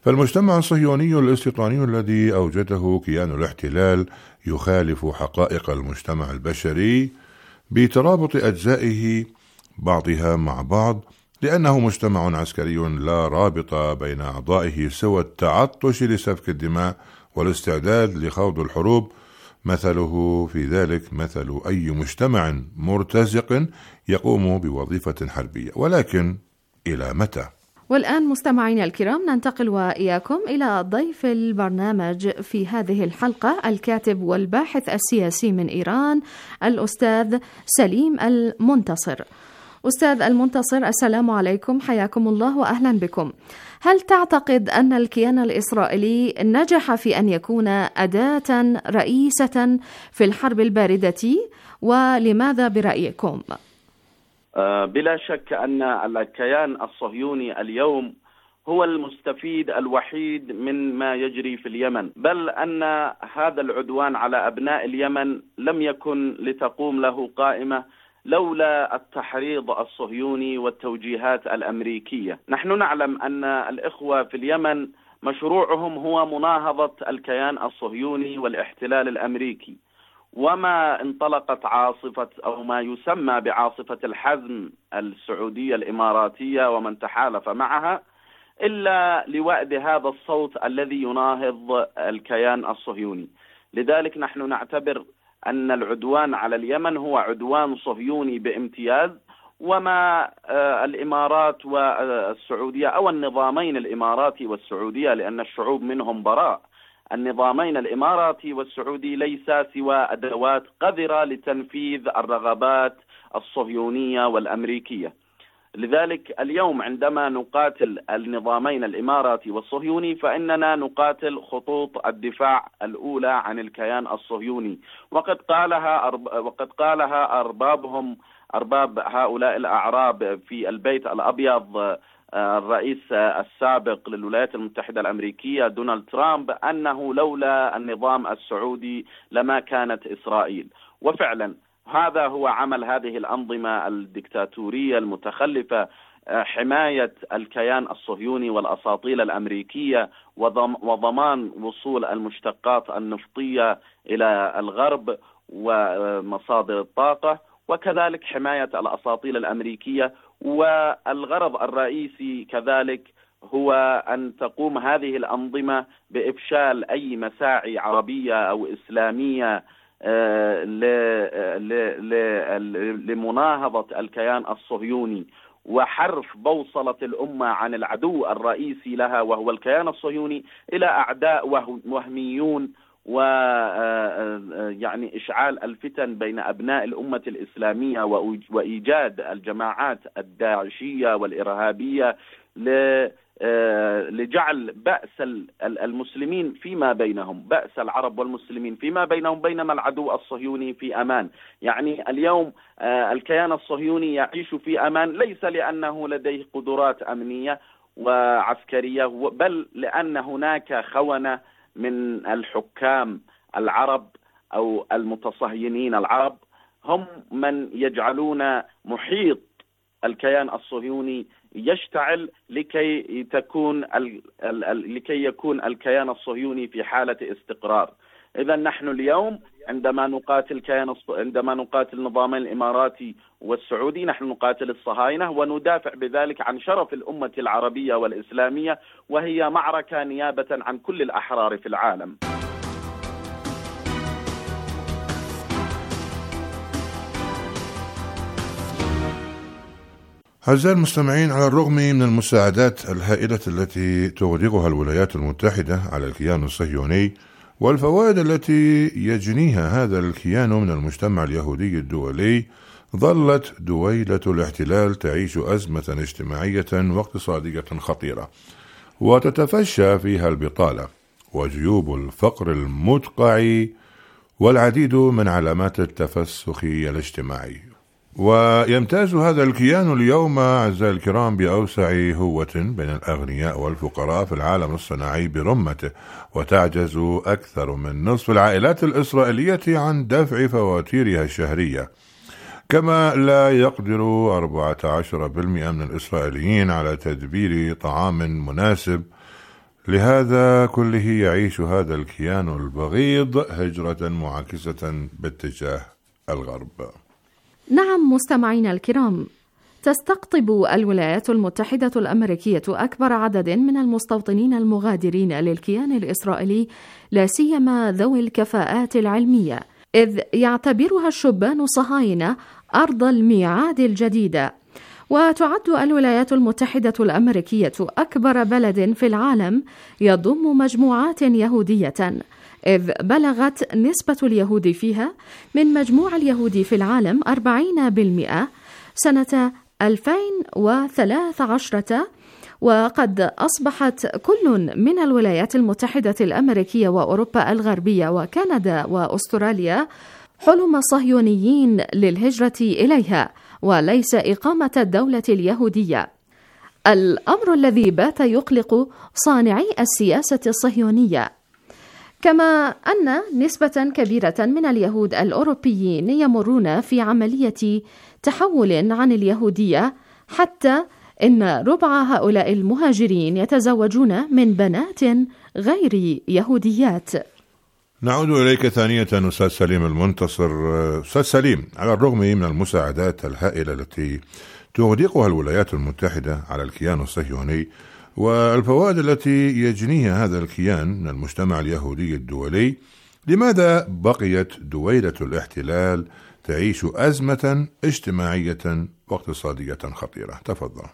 فالمجتمع الصهيوني الاستيطاني الذي أوجده كيان الاحتلال يخالف حقائق المجتمع البشري بترابط أجزائه بعضها مع بعض، لأنه مجتمع عسكري لا رابط بين أعضائه سوى التعطش لسفك الدماء والاستعداد لخوض الحروب. مثله في ذلك مثل أي مجتمع مرتزق يقوم بوظيفة حربية، ولكن إلى متى؟ والآن مستمعينا الكرام ننتقل وإياكم إلى ضيف البرنامج في هذه الحلقة، الكاتب والباحث السياسي من إيران الأستاذ سليم المنتصر. أستاذ المنتصر، السلام عليكم، حياكم الله وأهلا بكم. هل تعتقد أن الكيان الإسرائيلي نجح في أن يكون أداة رئيسة في الحرب الباردة، ولماذا برأيكم؟ بلا شك أن الكيان الصهيوني اليوم هو المستفيد الوحيد من ما يجري في اليمن، بل أن هذا العدوان على أبناء اليمن لم يكن لتقوم له قائمة لولا التحريض الصهيوني والتوجيهات الأمريكية. نحن نعلم أن الإخوة في اليمن مشروعهم هو مناهضة الكيان الصهيوني والاحتلال الأمريكي، وما انطلقت عاصفة أو ما يسمى بعاصفة الحزم السعودية الإماراتية ومن تحالف معها إلا لوأد هذا الصوت الذي يناهض الكيان الصهيوني. لذلك نحن نعتبر أن العدوان على اليمن هو عدوان صهيوني بامتياز، وما الإمارات والسعودية أو النظامين الإماراتي والسعودية، لأن الشعوب منهم براء، النظامين الإماراتي والسعودي ليس سوى أدوات قذرة لتنفيذ الرغبات الصهيونية والأمريكية. لذلك اليوم عندما نقاتل النظامين الإماراتي والصهيوني فإننا نقاتل خطوط الدفاع الأولى عن الكيان الصهيوني، وقد قالها أرب... وقد قالها أربابهم أرباب هؤلاء الأعراب في البيت الأبيض، الرئيس السابق للولايات المتحدة الأمريكية دونالد ترامب، أنه لولا النظام السعودي لما كانت إسرائيل. وفعلا هذا هو عمل هذه الأنظمة الدكتاتورية المتخلفة، حماية الكيان الصهيوني والأساطيل الأمريكية وضمان وصول المشتقات النفطية إلى الغرب ومصادر الطاقة، وكذلك حماية الأساطيل الأمريكية. والغرض الرئيسي كذلك هو أن تقوم هذه الأنظمة بإفشال أي مساعي عربية أو إسلامية لمناهضة الكيان الصهيوني وحرف بوصلة الأمة عن العدو الرئيسي لها وهو الكيان الصهيوني إلى أعداء وهميون، ويعني إشعال الفتن بين أبناء الأمة الإسلامية وإيجاد الجماعات الداعشية والإرهابية لجعل بأس المسلمين فيما بينهم، بأس العرب والمسلمين فيما بينهم، بينما العدو الصهيوني في أمان. يعني اليوم الكيان الصهيوني يعيش في أمان ليس لأنه لديه قدرات أمنية وعسكرية، بل لأن هناك خونة من الحكام العرب أو المتصهينين العرب هم من يجعلون محيط الكيان الصهيوني يشتعل لكي تكون ال ال لكي يكون الكيان الصهيوني في حالة استقرار. إذا نحن اليوم عندما نقاتل كيان عندما نقاتل النظامين الإماراتي والسعودي نحن نقاتل الصهاينة، وندافع بذلك عن شرف الأمة العربية والإسلامية، وهي معركة نيابة عن كل الأحرار في العالم. أعزائي المستمعين، على الرغم من المساعدات الهائلة التي تغدقها الولايات المتحدة على الكيان الصهيوني والفوائد التي يجنيها هذا الكيان من المجتمع اليهودي الدولي، ظلت دويلة الاحتلال تعيش أزمة اجتماعية واقتصادية خطيرة، وتتفشى فيها البطالة وجيوب الفقر المدقع والعديد من علامات التفسخ الاجتماعي. ويمتاز هذا الكيان اليوم أعزائي الكرام بأوسع هوة بين الأغنياء والفقراء في العالم الصناعي برمته، وتعجز أكثر من نصف العائلات الإسرائيلية عن دفع فواتيرها الشهرية، كما لا يقدر أربعة عشر بالمئة من الإسرائيليين على تدبير طعام مناسب لهذا كله يعيش هذا الكيان البغيض هجرة معاكسة باتجاه الغرب. نعم مستمعينا الكرام، تستقطب الولايات المتحدة الأمريكية أكبر عدد من المستوطنين المغادرين للكيان الإسرائيلي، لا سيما ذوي الكفاءات العلمية، إذ يعتبرها الشبان الصهاينة أرض الميعاد الجديدة. وتعد الولايات المتحدة الأمريكية أكبر بلد في العالم يضم مجموعات يهودية، إذ بلغت نسبة اليهود فيها من مجموع اليهود في العالم أربعين بالمئة سنة ألفين وثلاث عشر، وقد أصبحت كل من الولايات المتحدة الأمريكية وأوروبا الغربية وكندا وأستراليا حلم الصهيونيين للهجرة إليها وليس إقامة الدولة اليهودية، الأمر الذي بات يقلق صانعي السياسة الصهيونية. كما أن نسبة كبيرة من اليهود الأوروبيين يمرون في عملية تحول عن اليهودية، حتى إن ربع هؤلاء المهاجرين يتزوجون من بنات غير يهوديات. نعود إليك ثانية أستاذ سليم المنتصر. أستاذ سليم، على الرغم من المساعدات الهائلة التي تغدقها الولايات المتحدة على الكيان الصهيوني والفوائد التي يجنيها هذا الكيان من المجتمع اليهودي الدولي، لماذا بقيت دويلة الاحتلال تعيش أزمة اجتماعية واقتصادية خطيرة؟ تفضل.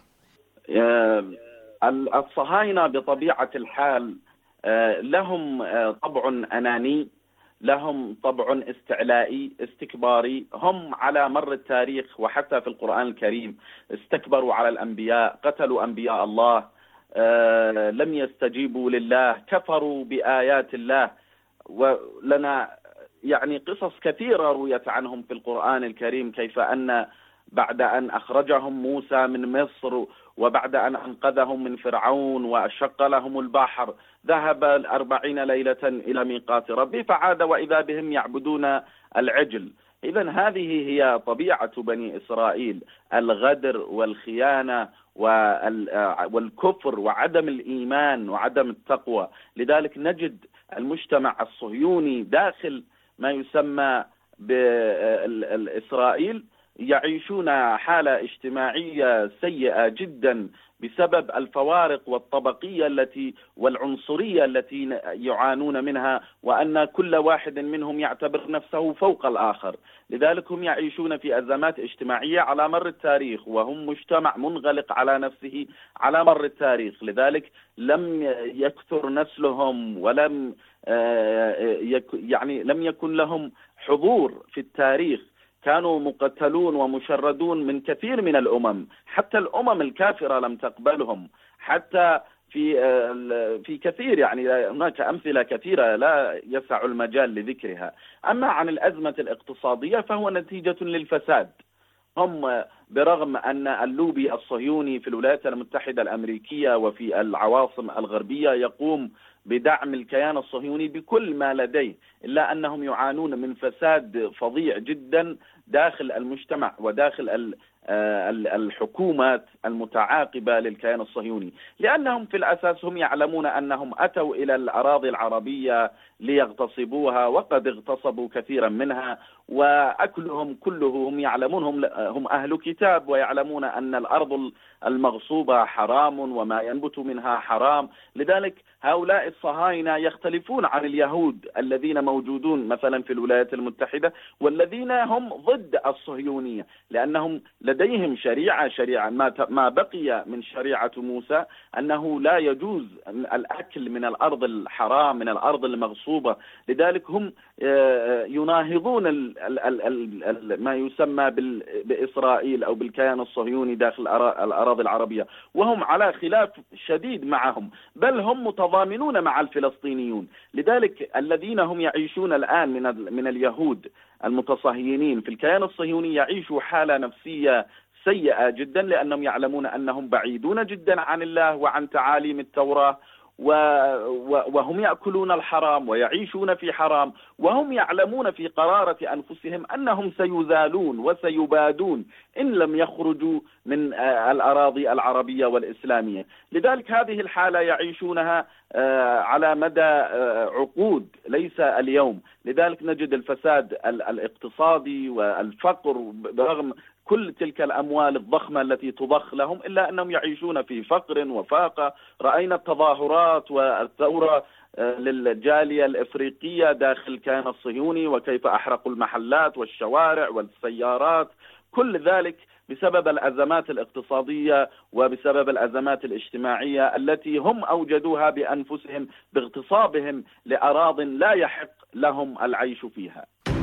الصهاينة بطبيعة الحال لهم طبع أناني، لهم طبع استعلائي استكباري. هم على مر التاريخ وحتى في القرآن الكريم استكبروا على الأنبياء، قتلوا أنبياء الله، لم يستجيبوا لله، كفروا بآيات الله. ولنا يعني قصص كثيرة رويت عنهم في القرآن الكريم، كيف أن بعد أن أخرجهم موسى من مصر وبعد أن أنقذهم من فرعون وشق لهم البحر، ذهب أربعين ليلة إلى ميقات ربي فعاد وإذا بهم يعبدون العجل. إذن هذه هي طبيعة بني إسرائيل، الغدر والخيانة والكفر وعدم الإيمان وعدم التقوى. لذلك نجد المجتمع الصهيوني داخل ما يسمى بإسرائيل يعيشون حالة اجتماعية سيئة جدا بسبب الفوارق والطبقية التي والعنصرية التي يعانون منها، وأن كل واحد منهم يعتبر نفسه فوق الآخر. لذلك هم يعيشون في أزمات اجتماعية على مر التاريخ، وهم مجتمع منغلق على نفسه على مر التاريخ. لذلك لم يكثر نسلهم ولم يعني لم يكن لهم حضور في التاريخ، كانوا مقتلون ومشردون من كثير من الأمم، حتى الأمم الكافرة لم تقبلهم، حتى في في كثير يعني هناك أمثلة كثيرة لا يسع المجال لذكرها. أما عن الأزمة الاقتصادية فهو نتيجة للفساد. هم برغم أن اللوبي الصهيوني في الولايات المتحدة الأمريكية وفي العواصم الغربية يقوم بدعم الكيان الصهيوني بكل ما لديه، إلا أنهم يعانون من فساد فظيع جدا داخل المجتمع وداخل الحكومات المتعاقبة للكيان الصهيوني، لأنهم في الأساس هم يعلمون أنهم أتوا إلى الأراضي العربية ليغتصبوها، وقد اغتصبوا كثيرا منها، وأكلهم كله هم يعلمون هم, هم أهل كتاب، ويعلمون أن الأرض المغصوبة حرام وما ينبت منها حرام. لذلك هؤلاء الصهاينة يختلفون عن اليهود الذين موجودون مثلا في الولايات المتحدة والذين هم ضد الصهيونية، لأنهم لديهم شريعة شريعة ما بقي من شريعة موسى أنه لا يجوز الأكل من الأرض الحرام من الأرض المغصوبة. لذلك هم يناهضون ما يسمى بإسرائيل أو بالكيان الصهيوني داخل الأراضي العربية، وهم على خلاف شديد معهم، بل هم متضامنون مع الفلسطينيون. لذلك الذين هم يعيشون الآن من من اليهود المتصهينين في الكيان الصهيوني يعيشوا حالة نفسية سيئة جدا، لأنهم يعلمون أنهم بعيدون جدا عن الله وعن تعاليم التوراة، وهم يأكلون الحرام ويعيشون في حرام، وهم يعلمون في قرارة أنفسهم أنهم سيذالون وسيبادون إن لم يخرجوا من الأراضي العربية والإسلامية. لذلك هذه الحالة يعيشونها على مدى عقود ليس اليوم. لذلك نجد الفساد الاقتصادي والفقر برغم كل تلك الأموال الضخمة التي تضخ لهم، إلا أنهم يعيشون في فقر وفاقة. رأينا التظاهرات والثورة للجالية الإفريقية داخل الكيان الصهيوني وكيف أحرقوا المحلات والشوارع والسيارات، كل ذلك بسبب الأزمات الاقتصادية وبسبب الأزمات الاجتماعية التي هم أوجدوها بأنفسهم باغتصابهم لأراضٍ لا يحق لهم العيش فيها.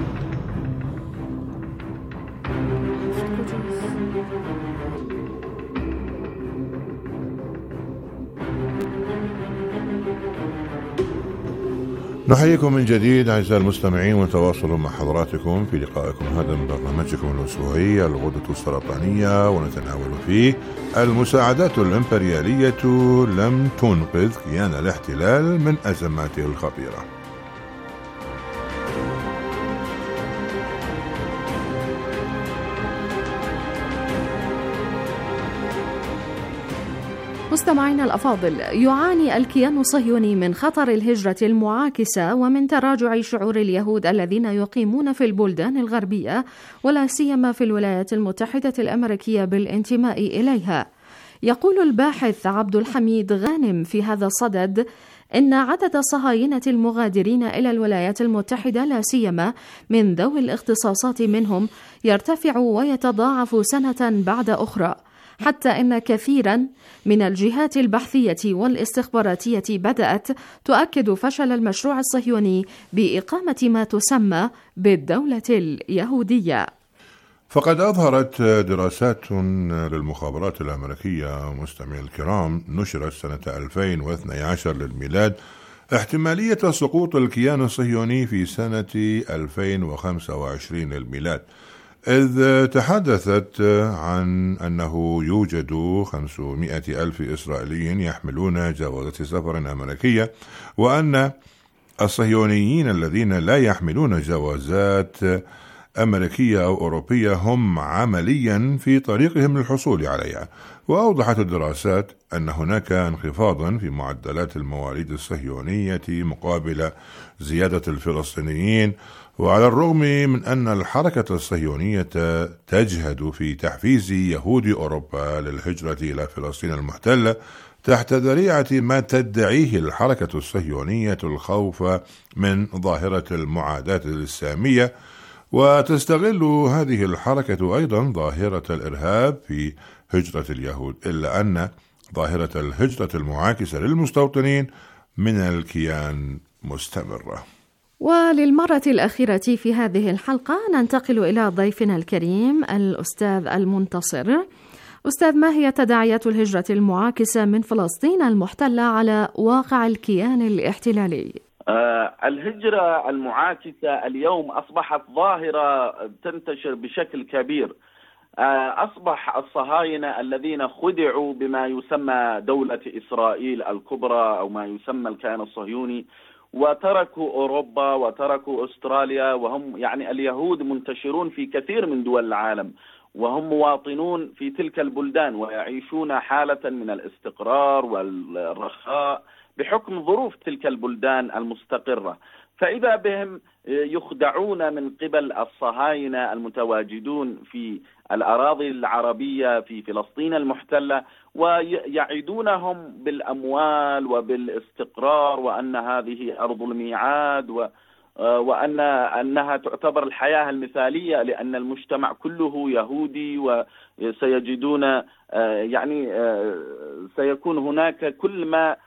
نحييكم من جديد أعزائي المستمعين ونتواصل مع حضراتكم في لقائكم هذا من برنامجكم الأسبوعي الغدة السرطانية، ونتناول فيه المساعدات الإمبريالية لم تنقذ كيان الاحتلال من أزماته الخطيرة. مستمعينا الأفاضل، يعاني الكيان الصهيوني من خطر الهجرة المعاكسة ومن تراجع شعور اليهود الذين يقيمون في البلدان الغربية ولا سيما في الولايات المتحدة الأمريكية بالانتماء إليها. يقول الباحث عبد الحميد غانم في هذا الصدد إن عدد الصهاينة المغادرين إلى الولايات المتحدة لا سيما من ذوي الاختصاصات منهم يرتفع ويتضاعف سنة بعد أخرى، حتى إن كثيرا من الجهات البحثية والاستخباراتية بدأت تؤكد فشل المشروع الصهيوني بإقامة ما تسمى بالدولة اليهودية. فقد أظهرت دراسات للمخابرات الأمريكية مستمعي الكرام نشرت سنة ألفين واثني عشر للميلاد احتمالية سقوط الكيان الصهيوني في سنة ألفين وخمسة وعشرين للميلاد، إذ تحدثت عن أنه يوجد خمسمائة ألف إسرائيلي يحملون جوازات سفر أمريكية، وأن الصهيونيين الذين لا يحملون جوازات أمريكية أو أوروبية هم عمليا في طريقهم للحصول عليها. وأوضحت الدراسات أن هناك انخفاضا في معدلات المواليد الصهيونية مقابل زيادة الفلسطينيين، وعلى الرغم من أن الحركة الصهيونية تجهد في تحفيز يهود أوروبا للهجرة إلى فلسطين المحتلة تحت ذريعة ما تدعيه الحركة الصهيونية الخوف من ظاهرة المعاداة الإسلامية، وتستغل هذه الحركة أيضا ظاهرة الإرهاب في هجرة اليهود، إلا أن ظاهرة الهجرة المعاكسة للمستوطنين من الكيان مستمرة. وللمرة الأخيرة في هذه الحلقة ننتقل إلى ضيفنا الكريم الأستاذ المنتصر. أستاذ، ما هي تداعيات الهجرة المعاكسة من فلسطين المحتلة على واقع الكيان الاحتلالي؟ آه الهجرة المعاكسة اليوم أصبحت ظاهرة تنتشر بشكل كبير. آه أصبح الصهاينة الذين خدعوا بما يسمى دولة إسرائيل الكبرى أو ما يسمى الكيان الصهيوني وتركوا أوروبا وتركوا أستراليا، وهم يعني اليهود منتشرون في كثير من دول العالم وهم مواطنون في تلك البلدان ويعيشون حالة من الاستقرار والرخاء بحكم ظروف تلك البلدان المستقرة، فإذا بهم يخدعون من قبل الصهاينة المتواجدون في الأراضي العربية في فلسطين المحتلة، ويعيدونهم بالأموال وبالاستقرار وأن هذه أرض الميعاد و وأن أنها تعتبر الحياة المثالية لأن المجتمع كله يهودي وسيجدون يعني سيكون هناك كل ما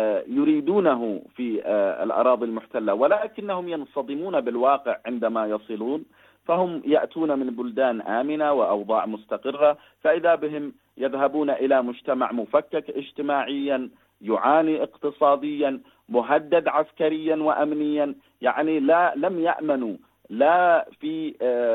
يريدونه في الأراضي المحتلة، ولكنهم ينصدمون بالواقع عندما يصلون، فهم يأتون من بلدان آمنة وأوضاع مستقرة، فإذا بهم يذهبون إلى مجتمع مفكك اجتماعيا يعاني اقتصاديا مهدد عسكريا وأمنيا، يعني لا لم يأمنوا لا في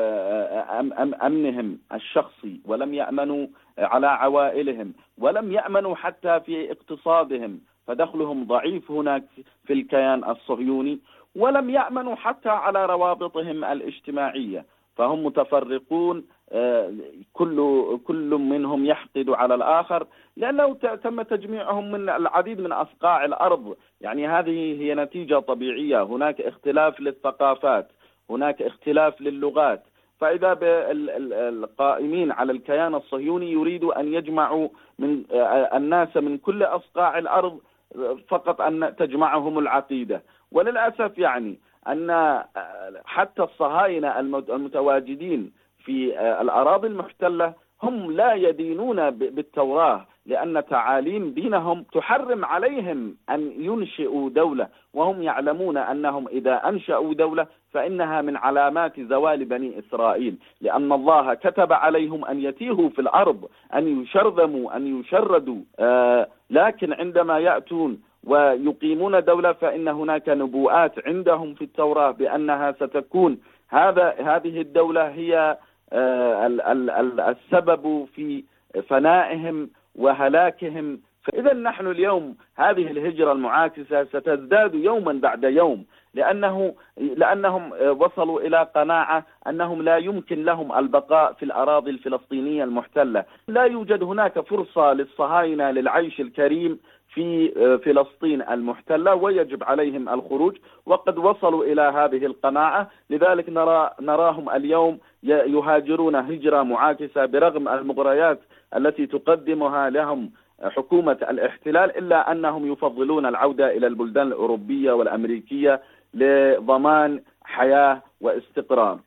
أمنهم الشخصي ولم يأمنوا على عوائلهم ولم يأمنوا حتى في اقتصادهم، فدخلهم ضعيف هناك في الكيان الصهيوني، ولم يأمنوا حتى على روابطهم الاجتماعية، فهم متفرقون، كل كل منهم يحقد على الآخر، لأنه تم تجميعهم من العديد من أصقاع الأرض. يعني هذه هي نتيجة طبيعية، هناك اختلاف للثقافات، هناك اختلاف للغات، فإذا بالقائمين على الكيان الصهيوني يريدوا أن يجمعوا من الناس من كل أصقاع الأرض فقط أن تجمعهم العقيدة. وللأسف يعني أن حتى الصهاينة المتواجدين في الأراضي المحتلة هم لا يدينون بالتوراة، لأن تعاليم دينهم تحرم عليهم أن ينشئوا دولة، وهم يعلمون أنهم إذا أنشأوا دولة فإنها من علامات زوال بني إسرائيل، لأن الله كتب عليهم أن يتيهوا في الأرض، أن يشرذموا، أن يشردوا. آه لكن عندما يأتون ويقيمون دولة فإن هناك نبوءات عندهم في التوراة بأنها ستكون هذا هذه الدولة هي آه السبب في فنائهم وهلاكهم. فإذا نحن اليوم هذه الهجرة المعاكسة ستزداد يوما بعد يوم، لأنه لأنهم وصلوا إلى قناعة أنهم لا يمكن لهم البقاء في الأراضي الفلسطينية المحتلة، لا يوجد هناك فرصة للصهاينة للعيش الكريم في فلسطين المحتلة، ويجب عليهم الخروج، وقد وصلوا إلى هذه القناعة. لذلك نرى نراهم اليوم يهاجرون هجرة معاكسة برغم المغريات التي تقدمها لهم حكومة الاحتلال، إلا أنهم يفضلون العودة إلى البلدان الأوروبية والأمريكية لضمان حياة واستقرار.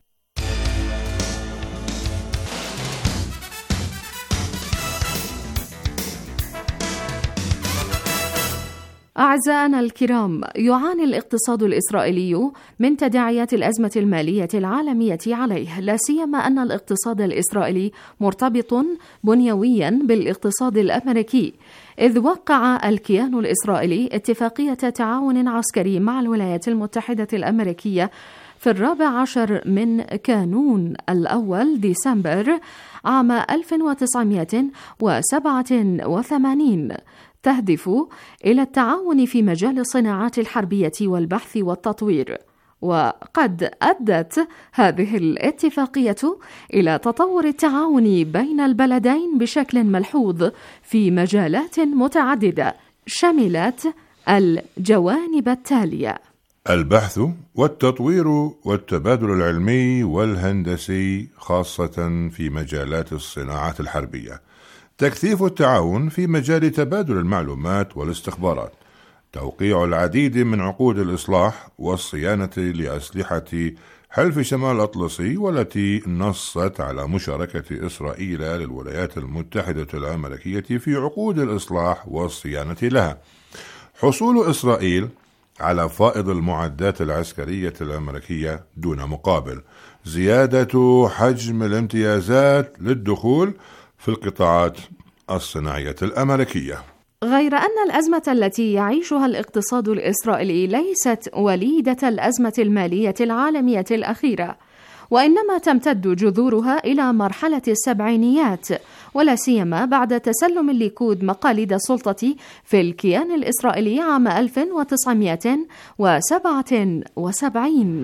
أعزائنا الكرام، يعاني الاقتصاد الإسرائيلي من تداعيات الأزمة المالية العالمية عليه، لا سيما أن الاقتصاد الإسرائيلي مرتبط بنيويا بالاقتصاد الأمريكي، إذ وقع الكيان الإسرائيلي اتفاقية تعاون عسكري مع الولايات المتحدة الأمريكية في الرابع عشر من كانون الأول ديسمبر عام ألف وتسعمائة وسبعة وثمانين، تهدف إلى التعاون في مجال الصناعات الحربية والبحث والتطوير. وقد أدت هذه الاتفاقية إلى تطور التعاون بين البلدين بشكل ملحوظ في مجالات متعددة شملت الجوانب التالية: البحث والتطوير والتبادل العلمي والهندسي، خاصة في مجالات الصناعات الحربية، تكثيف التعاون في مجال تبادل المعلومات والاستخبارات، توقيع العديد من عقود الإصلاح والصيانة لأسلحة حلف شمال الأطلسي، والتي نصت على مشاركة إسرائيل للولايات المتحدة الأمريكية في عقود الإصلاح والصيانة لها، حصول إسرائيل على فائض المعدات العسكرية الأمريكية دون مقابل، زيادة حجم الامتيازات للدخول في القطاعات الصناعية الأمريكية. غير أن الأزمة التي يعيشها الاقتصاد الإسرائيلي ليست وليدة الأزمة المالية العالمية الأخيرة، وإنما تمتد جذورها إلى مرحلة السبعينيات، ولا سيما بعد تسلم الليكود مقاليد السلطة في الكيان الإسرائيلي عام ألف وتسعمائة وسبعة وسبعين.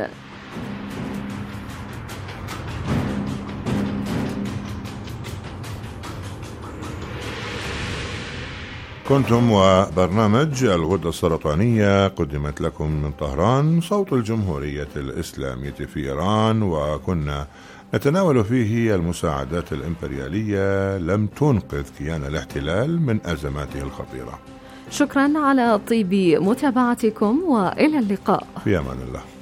كنتم وبرنامج الغدة السرطانية، قدمت لكم من طهران صوت الجمهورية الإسلامية في إيران، وكنا نتناول فيه المساعدات الإمبريالية لم تنقذ كيان الاحتلال من أزماته الخطيرة. شكرا على طيب متابعتكم، وإلى اللقاء في أمان الله.